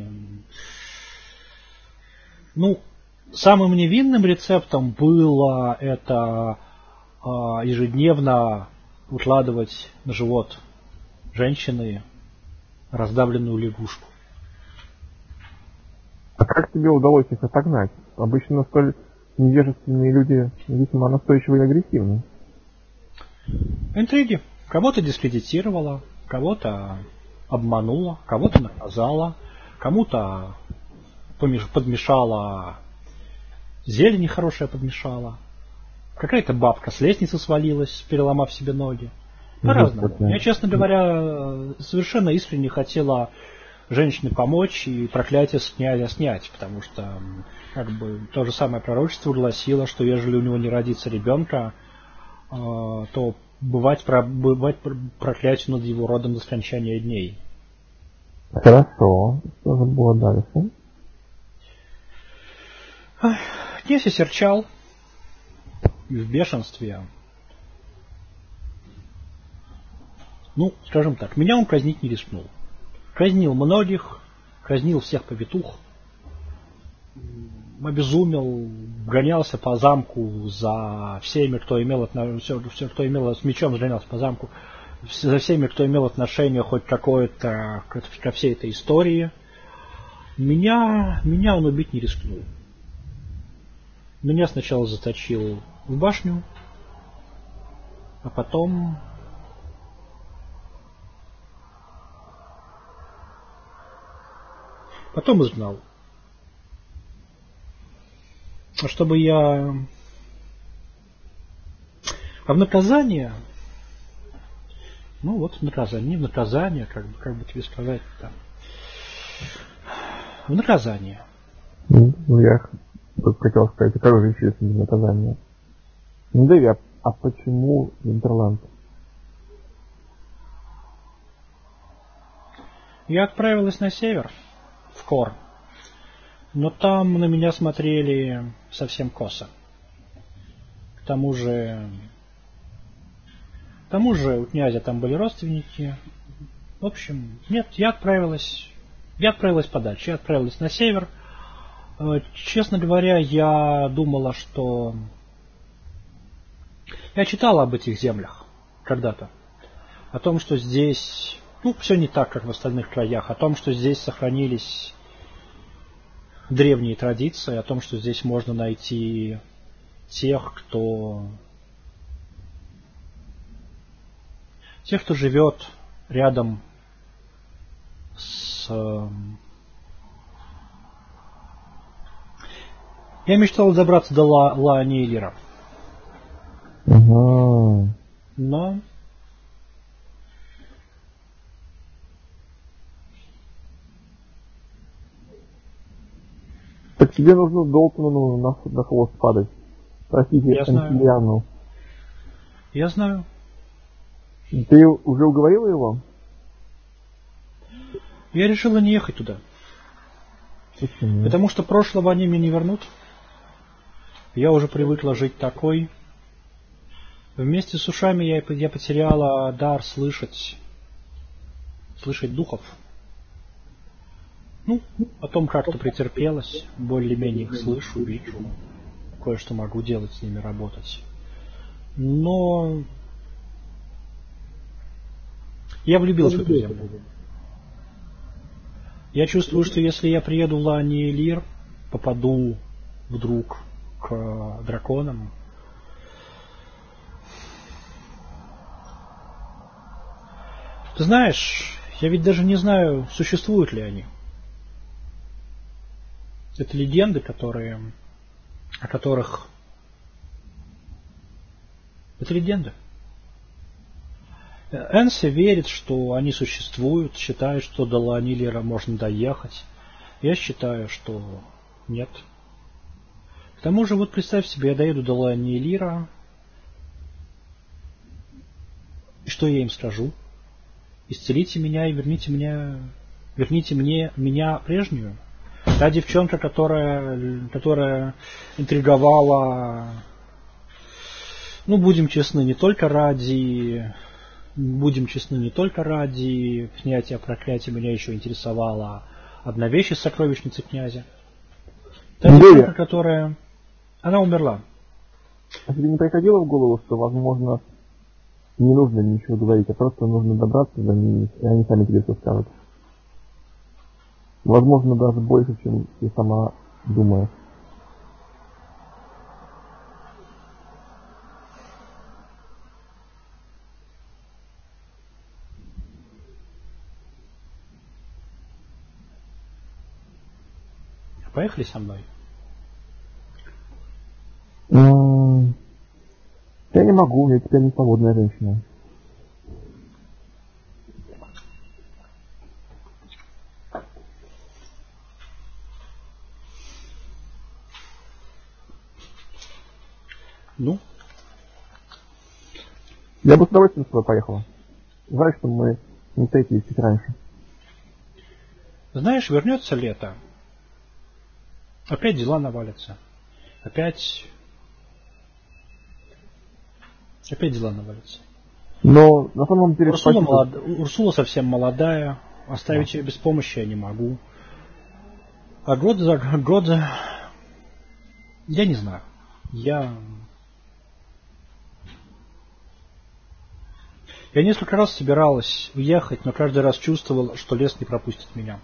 Ну, самым невинным рецептом было это ежедневно укладывать на живот женщины раздавленную лягушку. А как тебе удалось их отогнать? Обычно столь невежественные люди весьма настойчивы и агрессивны. Интриги. Кого-то дискредитировала, кого-то обманула, кого-то наказала, кому-то подмешала зелень нехорошая подмешала. Какая-то бабка с лестницы свалилась, переломав себе ноги. По-разному. Я, честно говоря, совершенно искренне хотела женщине помочь и проклятие с князя снять, потому что как бы то же самое пророчество гласило, что ежели у него не родится ребенка, то бывать проклятие над его родом до скончания дней. Хорошо. Что же было дальше? Князь осерчал в бешенстве. Ну, скажем так, меня он казнить не рискнул. Казнил многих, казнил всех повитух, обезумел, гонялся по замку за всеми, кто имел кто имел с мечом, гонялся по замку за всеми, кто имел отношение хоть какое-то ко всей этой истории. Меня он убить не рискнул. Меня сначала заточил в башню, а потом изгнал. чтобы я... А в наказание... Ну вот в наказание, не в наказание, как бы тебе сказать-то. В наказание. Ну, я хотел сказать, а как же еще если не наказание? Ну, Дэви, а почему Винтерланд? Я отправилась на север, в Кор, но там на меня смотрели совсем косо. К тому же у князя там были родственники. В общем, нет, я отправилась подальше, я отправилась на север. Честно говоря, я думала, что... Я читала об этих землях когда-то. О том, что здесь... Ну, все не так, как в остальных краях. О том, что здесь сохранились древние традиции. О том, что здесь можно найти тех, кто живет рядом с... Я мечтал добраться до Лаанилира. Угу. Но... Так тебе нужно Долтону на хвост падать. Простите, Антилиану. Я знаю. Ты уже уговорила его? Я решила не ехать туда. Почему? Потому что прошлого они мне не вернут. Я уже привыкла жить такой. Вместе с ушами я потеряла дар слышать духов. Ну, потом как-то претерпелась, более-менее их слышу, вижу, кое-что могу делать с ними, работать. Но я влюбился в эту землю. Я чувствую, что если я приеду в Лаанилир, попаду вдруг к драконам, ты знаешь, я ведь даже не знаю, существуют ли они. Это легенды, о которых... Это легенды. Энси верит, что они существуют, считает, что до Лаанилира можно доехать. Я считаю, что нет. К тому же, вот представь себе, я доеду до Лаанилира, и что я им скажу? Исцелите меня и верните мне меня прежнюю. Та девчонка, которая интриговала, ну, будем честны, не только ради снятия проклятия, меня еще интересовала одна вещь из сокровищницы князя. Та девчонка, которая... Она умерла. А тебе не приходило в голову, что, возможно, не нужно ничего говорить, а просто нужно добраться до них, и они сами тебе все скажут? Возможно, даже больше, чем ты сама думаешь. Поехали со мной? Я не могу, я теперь не свободная женщина. Ну? Я бы с удовольствием с тобой поехала. Знаешь, что мы не встретились чуть раньше. Знаешь, вернется лето. Опять дела навалятся. Опять дела навалятся. Но на самом деле... Урсула совсем молодая. Оставить ее без помощи я не могу. А год за... Я не знаю. Я несколько раз собиралась уехать, но каждый раз чувствовал, что лес не пропустит меня.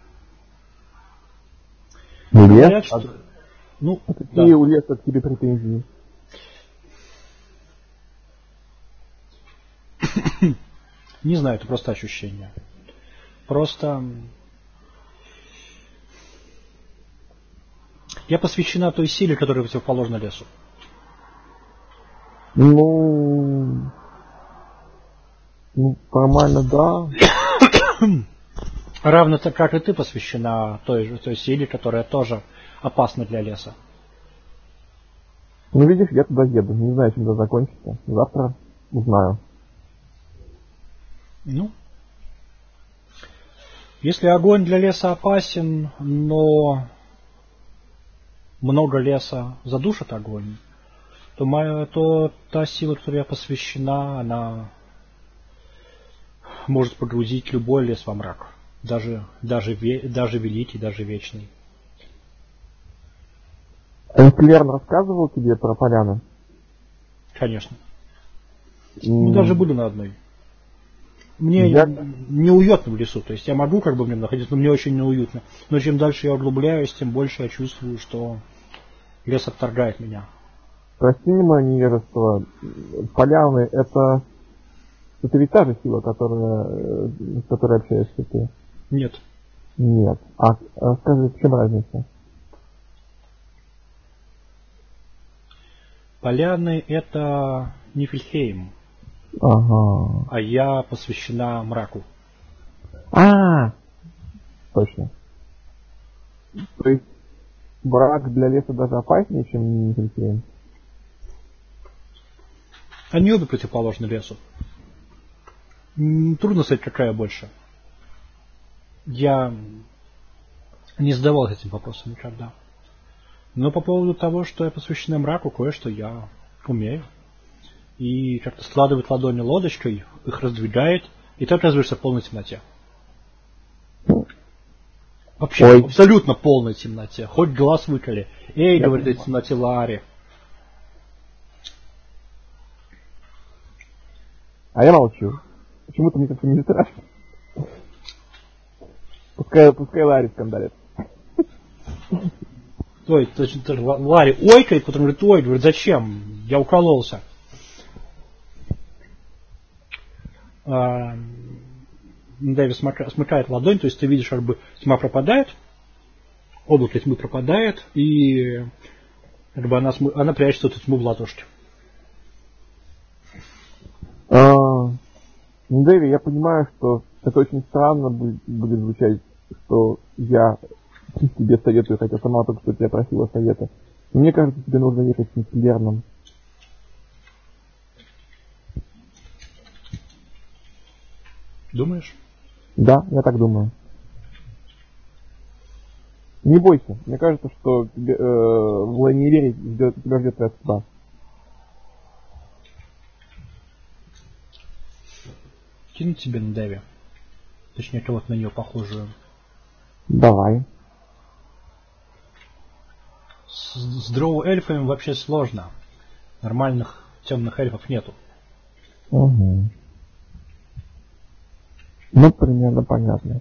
Говорят, что... Ну, какие у леса к тебе претензии? Не знаю, это просто ощущение. Просто... Я посвящена той силе, которая противоположна лесу. Ну, формально да. Равно так, как и ты посвящена той силе, которая тоже опасна для леса. Ну, видишь, я туда еду. Не знаю, чем это закончится. Завтра узнаю. Ну, если огонь для леса опасен, но много леса задушит огонь, то та сила, которой я посвящена, она может погрузить любой лес во мрак. Даже великий, даже вечный. Энклерн рассказывал тебе про поляны? Конечно. Мы даже были на одной. Мне неуютно в лесу, то есть я могу как бы в нем находиться, но мне очень неуютно. Но чем дальше я углубляюсь, тем больше я чувствую, что лес отторгает меня. Прости мне мое невежество. Поляны это ведь та же сила, с которой общаешься ты? Нет. Нет. Скажи, в чем разница? Поляны это Нифльхейм. Ага. А я посвящена мраку. Точно. То есть мрак для леса даже опаснее, чем Нифльхейм? Они обе противоположны лесу. Трудно сказать, какая больше. Я не задавался этим вопросом никогда. Но по поводу того, что я посвящена мраку, кое-что я умею. И как-то складывает ладони лодочкой, их раздвигает, и ты оказываешься в полной темноте. Вообще, в абсолютно полной темноте. Хоть глаз выколи. Эй, говорит в темноте Лаари. А я молчу. Почему-то мне как-то не страшно. Пускай Ларри скандалит. Ой, Ларри ойкает, потом говорит, говорит, зачем? Я укололся. Дэви смыкает ладонь, то есть ты видишь, как бы тьма пропадает, облако тьмы пропадает, и как бы она прячет эту тьму в ладошке. Дэви, я понимаю, что это очень странно будет звучать, что я тебе советую, хотя сама только что тебя просила совета. Но мне кажется, тебе нужно ехать с Энклерном. Думаешь? Да, я так думаю. Не бойся, мне кажется, что в Лайнивере тебя ждет твоя судьба. Кинуть тебе на Дэви. Точнее, кого-то на нее похожую. Давай. С дроу-эльфами вообще сложно. Нормальных темных эльфов нету. Угу. Ну, примерно понятно.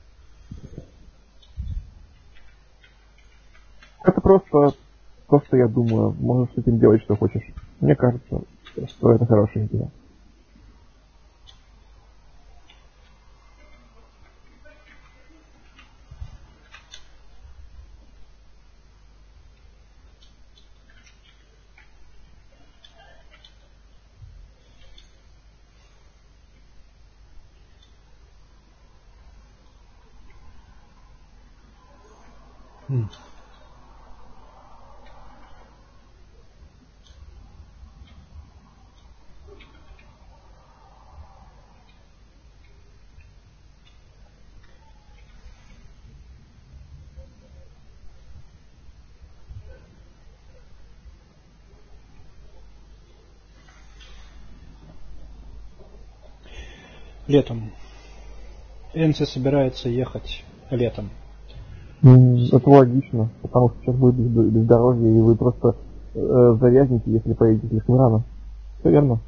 Это просто то, что я думаю. Можешь с этим делать, что хочешь. Мне кажется, что это хорошая идея. Летом. Энси собирается ехать летом. Это логично, потому что сейчас будет бездорожье, и вы просто завязнете, если поедете слишком рано. Все верно?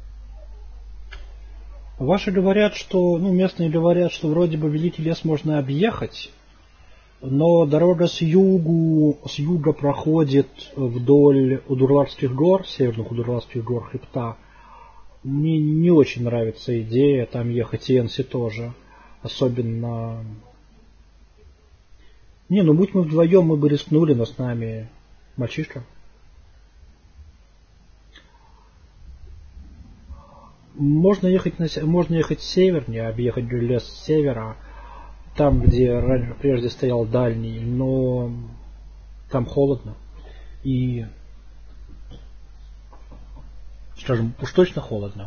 Ваши говорят, что, местные говорят, что вроде бы Великий лес можно объехать, но дорога с юга проходит вдоль Удурларских гор, северных Удурларских гор хребта. Мне не очень нравится идея там ехать, и Энси тоже. Особенно Не, ну будь мы вдвоем, мы бы рискнули, но с нами мальчишка. Можно ехать севернее, объехать лес с севера, там, где прежде стоял дальний, но там холодно. И, скажем, уж точно холодно.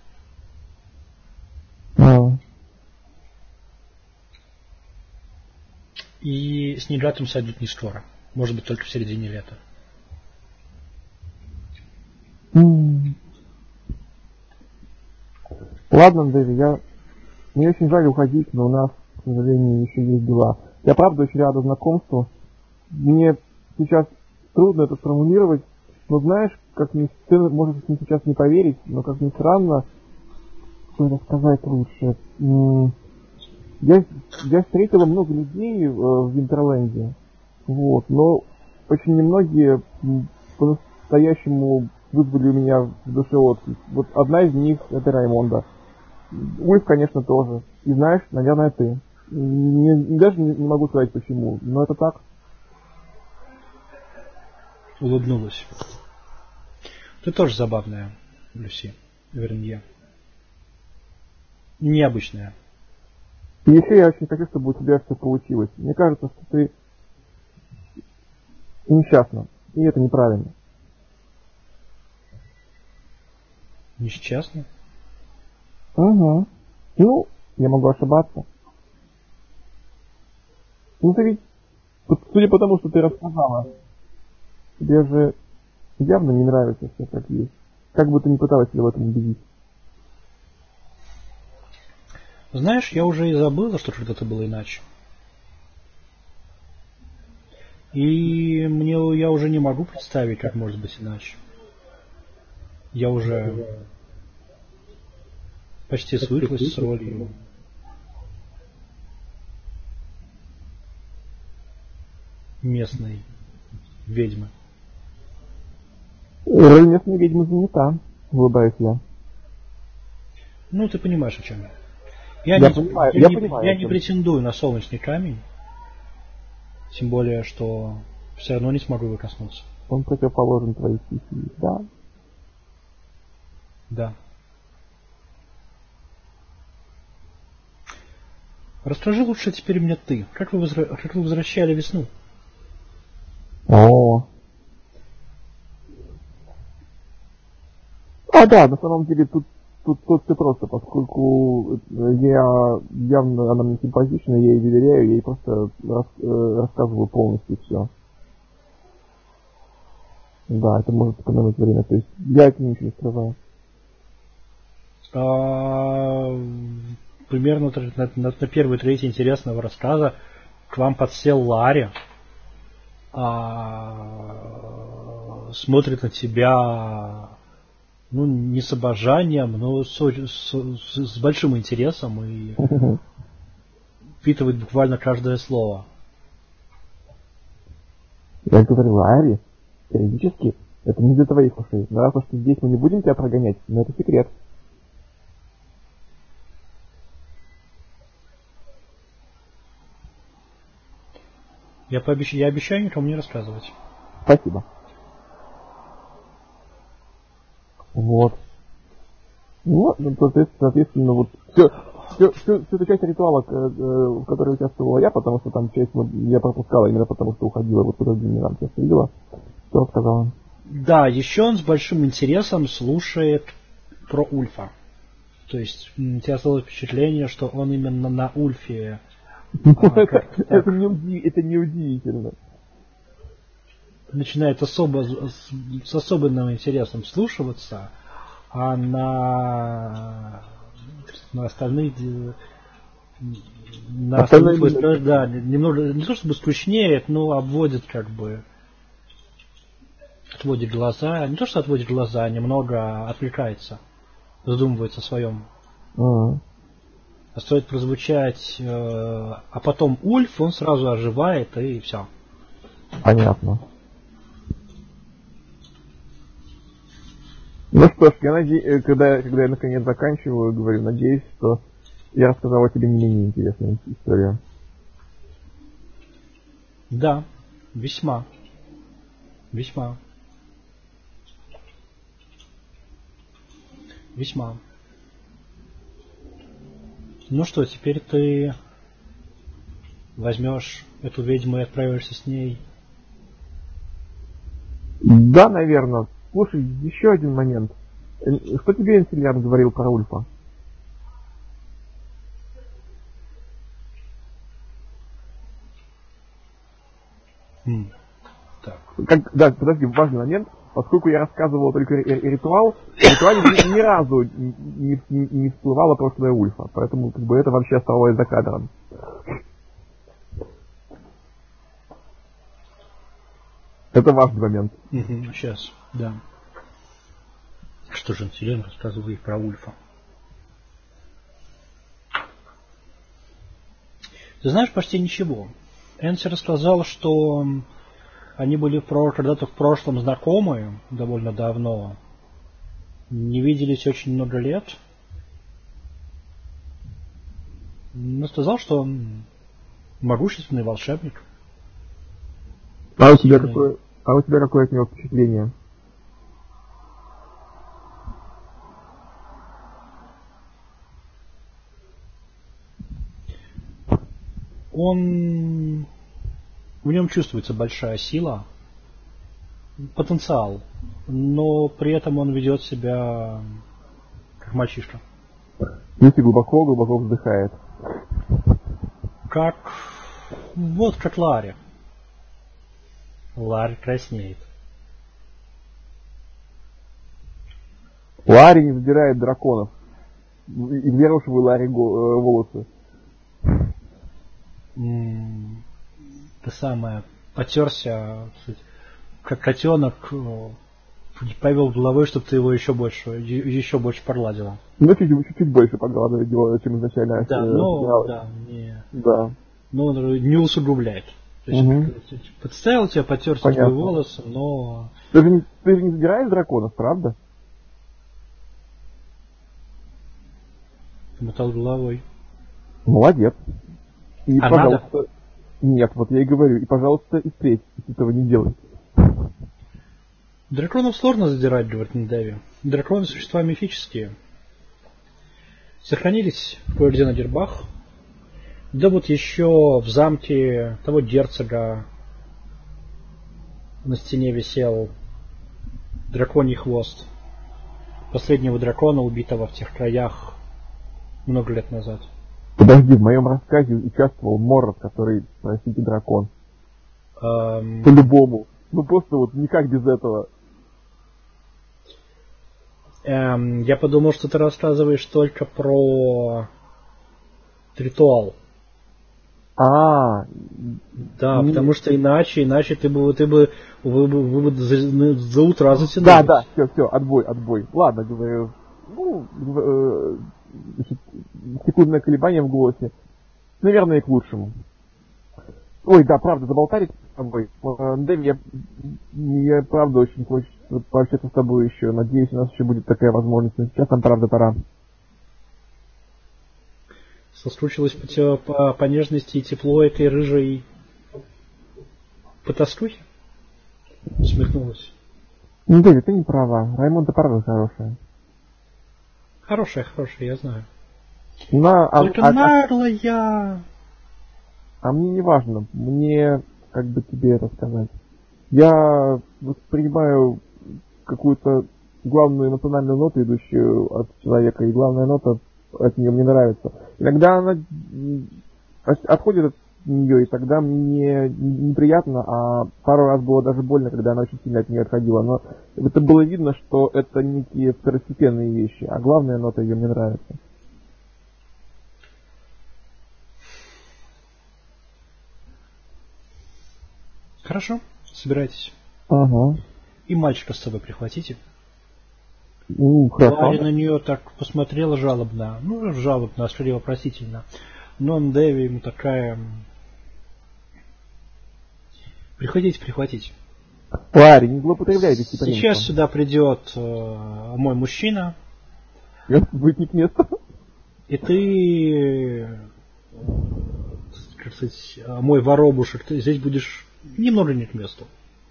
И с Ниджатом сойдут не скоро. Может быть, только в середине лета. Ладно, Дэви, мне очень жаль уходить, но у нас, к сожалению, еще есть дела. Я правда очень рада знакомству. Мне сейчас трудно это сформулировать, но знаешь, ты можешь мне сейчас не поверить, но как ни странно, что это сказать лучше. Я встретила много людей в Винтерленде, вот, но очень немногие по-настоящему вызвали у меня в душе отклик. Вот одна из них — это Раймонда. Ульф, конечно, тоже. И знаешь, наверное, ты. Даже не могу сказать почему, но это так. Улыбнулась. Ты тоже забавная, Люси Вернье. Необычная. И еще я очень хочу, чтобы у тебя все получилось. Мне кажется, что ты несчастна. И это неправильно. Несчастна? Угу. Ну, я могу ошибаться. Ну ты ведь, судя по тому, что ты рассказала, тебе же явно не нравится все как есть. Как бы ты ни пыталась себя в этом убедить. Знаешь, я уже и забыла, что когда-то было иначе. И я уже не могу представить, как может быть иначе. Я уже почти свыклась с ролью местной ведьмы. Роль местной ведьмы занята, улыбаюсь я. Ну, ты понимаешь, о чем я. Я не претендую на солнечный камень, тем более, что все равно не смогу его коснуться. Он противоположен твоей стихии, да? Да. Расскажи лучше теперь мне ты. Как вы возвращали весну? Да, на самом деле тут все просто, поскольку явно она мне симпатична, я ей доверяю, я ей просто рассказываю полностью все. Да, это может экономить время, то есть я это ничего не скрываю. Примерно на первой трети интересного рассказа к вам подсел Ларри, смотрит на тебя, ну, не с обожанием, но с большим интересом и впитывает буквально каждое слово. Я говорю, Ларри, периодически, это не для твоих ушей. Но раз уж ты здесь, мы не будем тебя прогонять, но это секрет. Я обещаю никому не рассказывать. Спасибо. Вот. Ну, соответственно, вот всю эту часть ритуала, в которой участвовала я, потому что там часть я пропускала именно потому, что уходила, вот куда мне там часть видела, что рассказала. Да, еще он с большим интересом слушает про Ульфа. То есть у тебя осталось впечатление, что он именно на Ульфе. Это неудивительно. Начинает с особенным интересом вслушиваться, а на остальных да, немного, не то чтобы скучнеет, но обводит отводит глаза, не то что отводит глаза, немного отвлекается, задумывается о своем. А стоит прозвучать, а потом Ульф, он сразу оживает и все. Понятно. Ну что ж, я надеюсь, когда я наконец заканчиваю, говорю, надеюсь, что я рассказал тебе не менее интересную историю. Да, весьма. Весьма. Весьма. Ну что, теперь ты возьмешь эту ведьму и отправишься с ней? Да, наверное. Слушай, еще один момент. Что тебе Энсельян говорил про Ульфа? Так. Да, подожди, важный момент. Поскольку я рассказывал только ритуал, в ритуале ни разу не всплывало прошлое Ульфа. Поэтому как бы это вообще оставалось за кадром. Это важный момент. Сейчас, да. Что же Энсельян рассказывал ей про Ульфа? Ты знаешь почти ничего. Энси рассказал, что они были когда-то в прошлом знакомы довольно давно. Не виделись очень много лет. Но сказал, что он могущественный волшебник. А у тебя какое от него впечатление? В нем чувствуется большая сила, потенциал, но при этом он ведет себя как мальчишка. Если глубоко вздыхает. Как Ларри. Ларри краснеет. Ларри не задирает драконов. И взъерошивает Ларри волосы. Ты самое потерся, как котенок, повел головой, чтобы ты его еще больше погладила. Ну, чуть больше погладывает его, чем изначально. Да. Но не усугубляет. То есть, подставил тебя, потер твои волосы, но... Ты же не задираешь драконов, правда? Мотал головой. Молодец. И, пожалуйста... Надо? Нет, вот я и говорю. И, пожалуйста, и впредь, если этого не делай. Драконов сложно задирать, говорит Ндэви. Драконы — существа мифические. Сохранились кое-где на гербах. Да вот еще в замке того герцога на стене висел драконий хвост последнего дракона, убитого в тех краях много лет назад. Подожди, в моем рассказе участвовал Моррот, который, простите, дракон. По-любому. Ну просто вот никак без этого. Я подумал, что ты рассказываешь только про ритуал. Да, потому что иначе вы бы за утра затянулись. Да, все, отбой. Ладно, говорю, секундное колебание в голосе. Наверное, и к лучшему. Ой, да, правда, заболтали с тобой. Дэви, я правда очень хочу пообщаться с тобой еще. Надеюсь, у нас еще будет такая возможность. Но сейчас нам, правда, пора. Соскучилась по нежности и тепло этой рыжей потаскухи? Усмехнулась. Дэви, ты не права. Раймонда правда хорошая. Хорошая, я знаю. Только наглая. А мне не важно. Мне, как бы тебе это сказать. Я воспринимаю какую-то главную эмоциональную ноту, идущую от человека, и главная нота от нее мне нравится. Иногда она отходит от нее, и тогда мне неприятно, а пару раз было даже больно, когда она очень сильно от нее отходила. Но это было видно, что это некие второстепенные вещи, а главная нота ее мне нравится. Хорошо, собирайтесь. Ага. И мальчика с собой прихватите. Хорошо. Ларри на нее так посмотрела жалобно. Жалобно, скорее вопросительно. Но Дэви ему такая... Прихватите. Ларри, не злоупотребляй гостеприимством. Сейчас сюда придет мой мужчина. Вытянет место. И ты так сказать, мой воробушек, ты здесь будешь немного не к месту.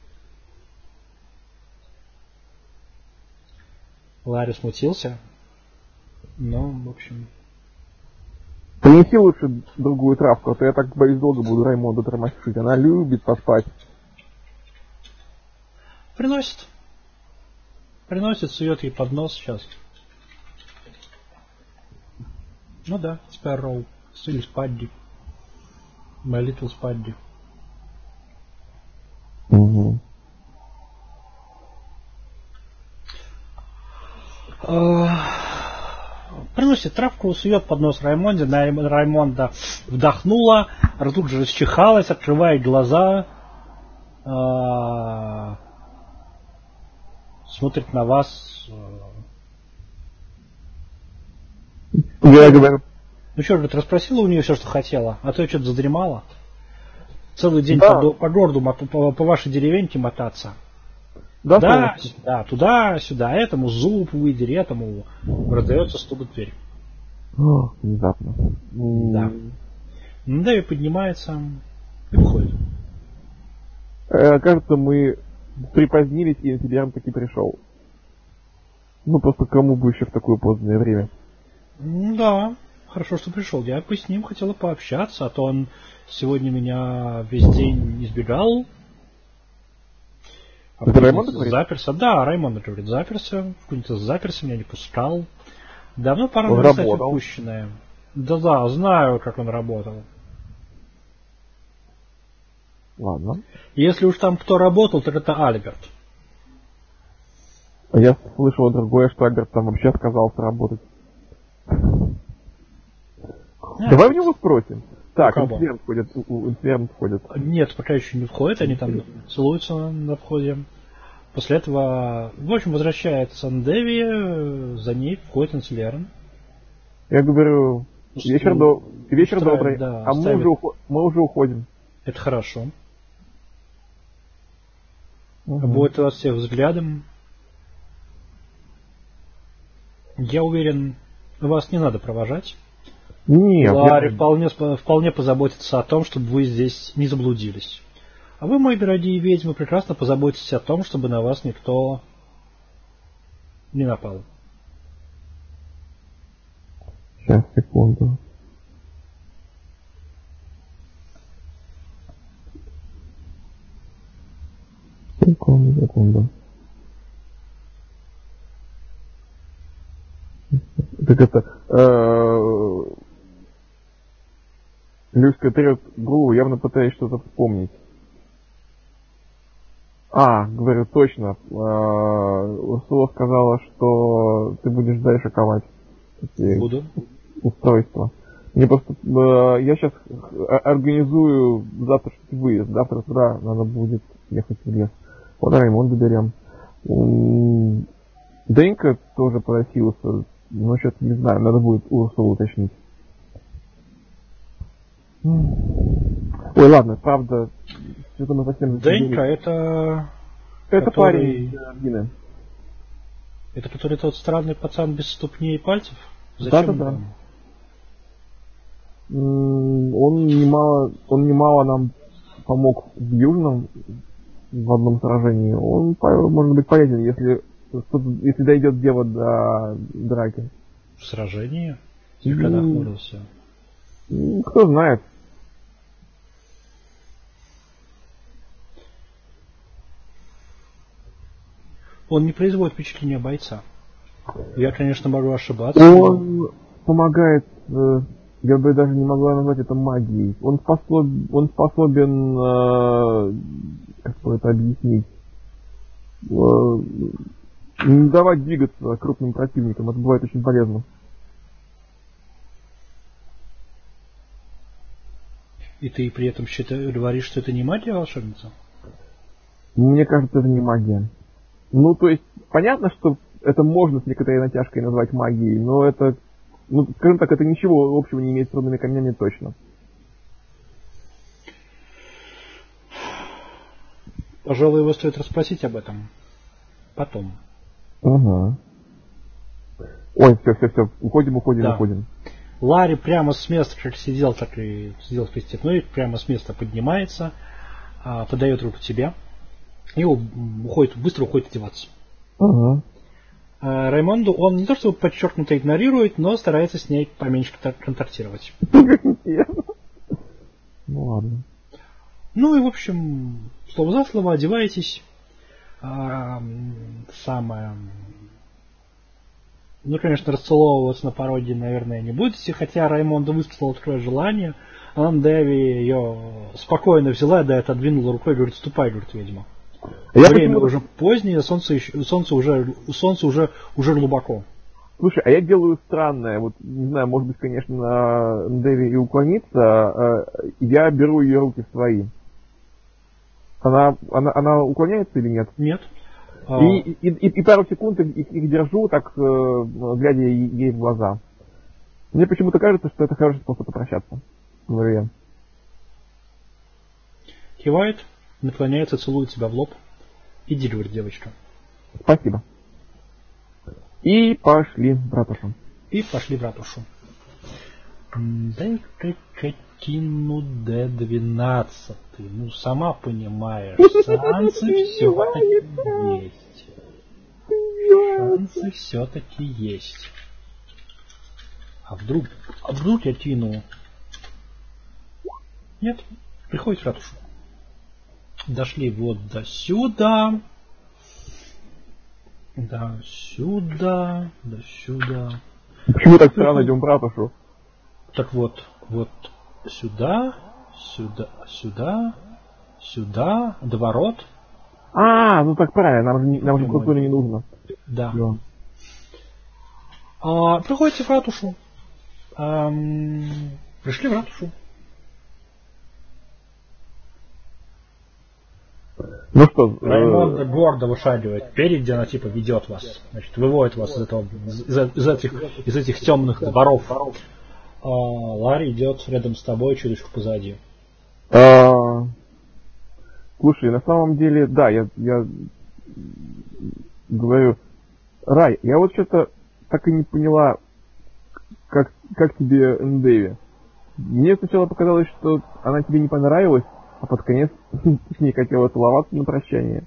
Ларри смутился, но, в общем... Принеси лучше другую травку, а то я так боюсь долго буду Раймонду тормошить. Она любит поспать. Приносит. Приносит, сует ей под нос сейчас. Ну да, Спарроу. Или Спадди. My Little Спадди. Угу. Приносит травку, сует под нос Раймонде. Раймонда вдохнула, тут же расчихалась, открывает глаза, смотрит на вас. Я говорю. Ну что, говорит, расспросила у нее все, что хотела, а то я что-то задремала. Целый день да. по городу, по вашей деревеньке мотаться. Да, сюда, туда-сюда, этому зуб выдери, этому раздается стук в дверь. Внезапно. Да. Да, и поднимается и выходит. Кажется, мы припозднились, и инцидент таки пришел. Ну, просто кому бы еще в такое позднее время. Да, хорошо, что пришел. Я бы с ним хотела пообщаться, а то он сегодня меня весь день избегал. Это Раймонд говорит? Заперся. Да, Раймонд говорит, заперся. В куда-то заперся, меня не пускал. Давно пора он написать работал. упущенное. Да, знаю, как он работал. Ладно. Если уж там кто работал, так это Альберт. А я слышал другое, что Альберт там вообще отказался работать. Давай в него спросим. Так, инцидент входит. Нет, пока еще не входит, они там целуются на входе. После этого, в общем, возвращается Дэви, за ней входит Инцлерн. Я говорю, вечер добрый, да, а мы уже уходим. Это хорошо. Угу. Будет вас всех взглядом. Я уверен, вас не надо провожать. Нет. Ларри вполне позаботится о том, чтобы вы здесь не заблудились. А вы, мои дорогие ведьмы, прекрасно позаботитесь о том, чтобы на вас никто не напал. Сейчас, секунду. Секунду. Так это... Люська трет голову, явно пытаясь что-то вспомнить. Говорю, точно. Урсула сказала, что ты будешь дальше ковать эти Буду. устройства. Мне просто... я сейчас организую завтрашний выезд. Завтра с утра надо будет ехать в лес. Вот Раймонда берем. Денька тоже просился. Но что-то не знаю, надо будет у Урсулы уточнить. Ой, ладно, правда, что-то мы совсем... Денька, это парень. Это который тот странный пацан без ступней и пальцев? Зачем Да. Он немало нам помог в Южном в одном сражении. Он может быть полезен, если дойдет дело до драки. В сражении? Слегка нахмурился. Кто знает. Он не производит впечатления бойца. Я, конечно, могу ошибаться. Он помогает, я бы даже не могла назвать это магией. Он способен, как бы это объяснить, не давать двигаться крупным противникам. Это бывает очень полезно. И ты при этом говоришь, что это не магия волшебница? Мне кажется, это не магия. Ну, то есть, понятно, что это можно с некоторой натяжкой назвать магией, но это, скажем так, это ничего общего не имеет с трудными камнями точно. Пожалуй, его стоит расспросить об этом. Потом. Ой, все. Уходим. Да. Ларри прямо с места, как сидел, так и сидел пристегной, прямо с места поднимается, подает руку тебе и быстро уходит одеваться. Ага. Раймонду он не то чтобы подчеркнуто игнорирует, но старается с ней поменьше контактировать. Ну ладно. Ну и в общем, слово за слово одеваетесь. Ну, конечно, расцеловываться на пороге, наверное, не будете, хотя Раймонда высказала такое желание. Дэви ее спокойно взяла, да и отодвинула рукой, говорит, ступай, говорит, ведьма. Время уже позднее, солнце уже глубоко. Слушай, а я делаю странное, вот, не знаю, может быть, конечно, Дэви и уклонится, я беру ее руки в свои. Она уклоняется или нет? Нет. И пару секунд их держу, так, глядя ей в глаза. Мне почему-то кажется, что это хороший способ попрощаться, говорю я. Кивает, наклоняется, целует тебя в лоб. Иди, говорит девочка. Спасибо. И пошли в ратушу. Дай-ка кину Д12. Ну, сама понимаешь, шансы все-таки есть. Шансы все-таки есть. А вдруг я кину? Нет, приходит в ратушу. Дошли вот до сюда. До сюда. Почему так странно идем в ратушу? Так вот сюда, до ворот. Ну так правильно, нам же культуре не нужно. Да. Приходите в ратушу. Пришли в ратушу. Ну что, Раймонда гордо вышагивает впереди, она типа ведет вас. Значит, выводит вас из этих темных дворов. Ларри идет рядом с тобой, чуточку позади. Слушай, на самом деле, да, я говорю, Рай, я вот что-то так и не поняла, как тебе Дэви. Мне сначала показалось, что она тебе не понравилась, а под конец с ней хотела целоваться на прощание.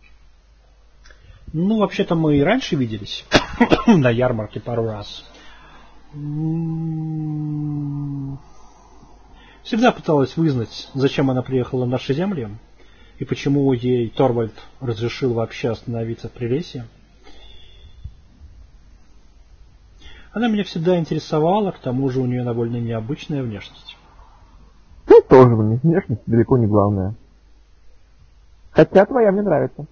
Ну, вообще-то мы и раньше виделись на ярмарке пару раз. Всегда пыталась вызнать, зачем она приехала в наши земли и почему ей Торвальд разрешил вообще остановиться в Прелесье. Она меня всегда интересовала, к тому же у нее довольно необычная внешность. Ты тоже мне, внешность далеко не главное. Хотя твоя мне нравится.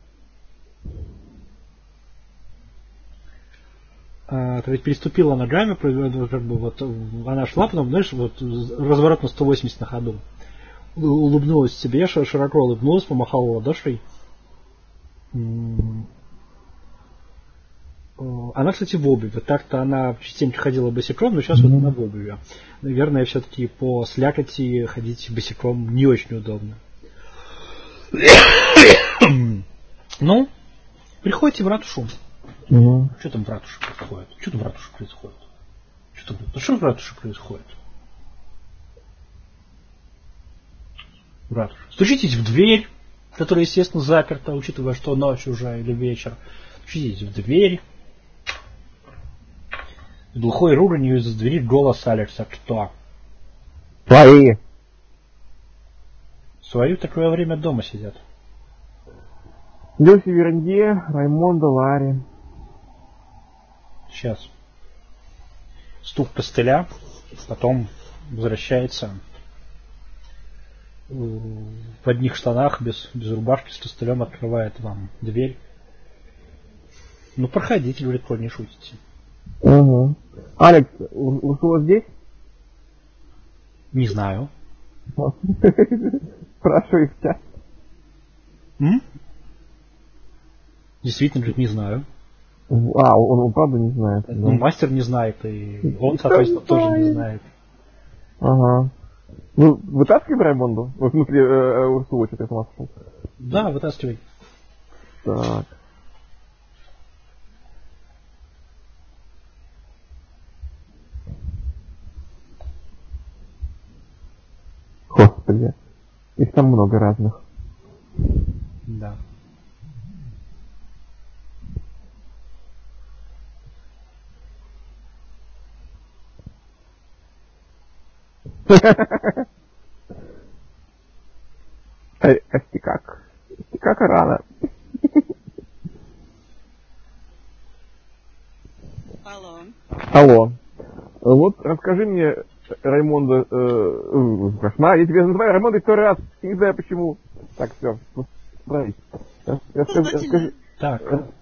Ведь переступила ногами, как бы вот она шла, потом, знаешь, вот разворот на 180 на ходу. Улыбнулась себе, широко улыбнулась, помахала ладошкой. Она, кстати, в обуви. Так-то она частенько ходила босиком, но сейчас вот она в обуви. Наверное, все-таки по слякоти ходить босиком не очень удобно. Ну, приходите в ратушу. Что там в ратуше происходит? Что в ратуше происходит? В ратуше. Стучитесь в дверь, которая, естественно, заперта, учитывая, что ночь уже или вечер. Стучитесь в дверь. С глухой руганью из-за двери голос Алекса. Кто? Свои. Свои в такое время дома сидят. Лёся Вернье, Раймонда, Ларри. Сейчас. Стук костыля, потом возвращается в одних штанах, без рубашки, с костылем открывает вам дверь. Ну, проходите, говорит, коль не шутите. Угу. Алекс, Урсула здесь? Не знаю. Спрашиваю их часто. Действительно, говорит, не знаю. Он правда не знает. Да? Ну, мастер не знает, и он, соответственно, тоже не знает. Ага. Ну, вытаскивай Раймонду. В смысле, Урсулу, что-то я сама слышал. Да, вытаскивай. Так. Господи. Их там много разных. Да. Костякак. Костякак рано. Алло. Алло. Вот расскажи мне, Раймонда, кошмар, я тебя называю Раймонда второй раз, не знаю почему. Так, все, расскажи. Так,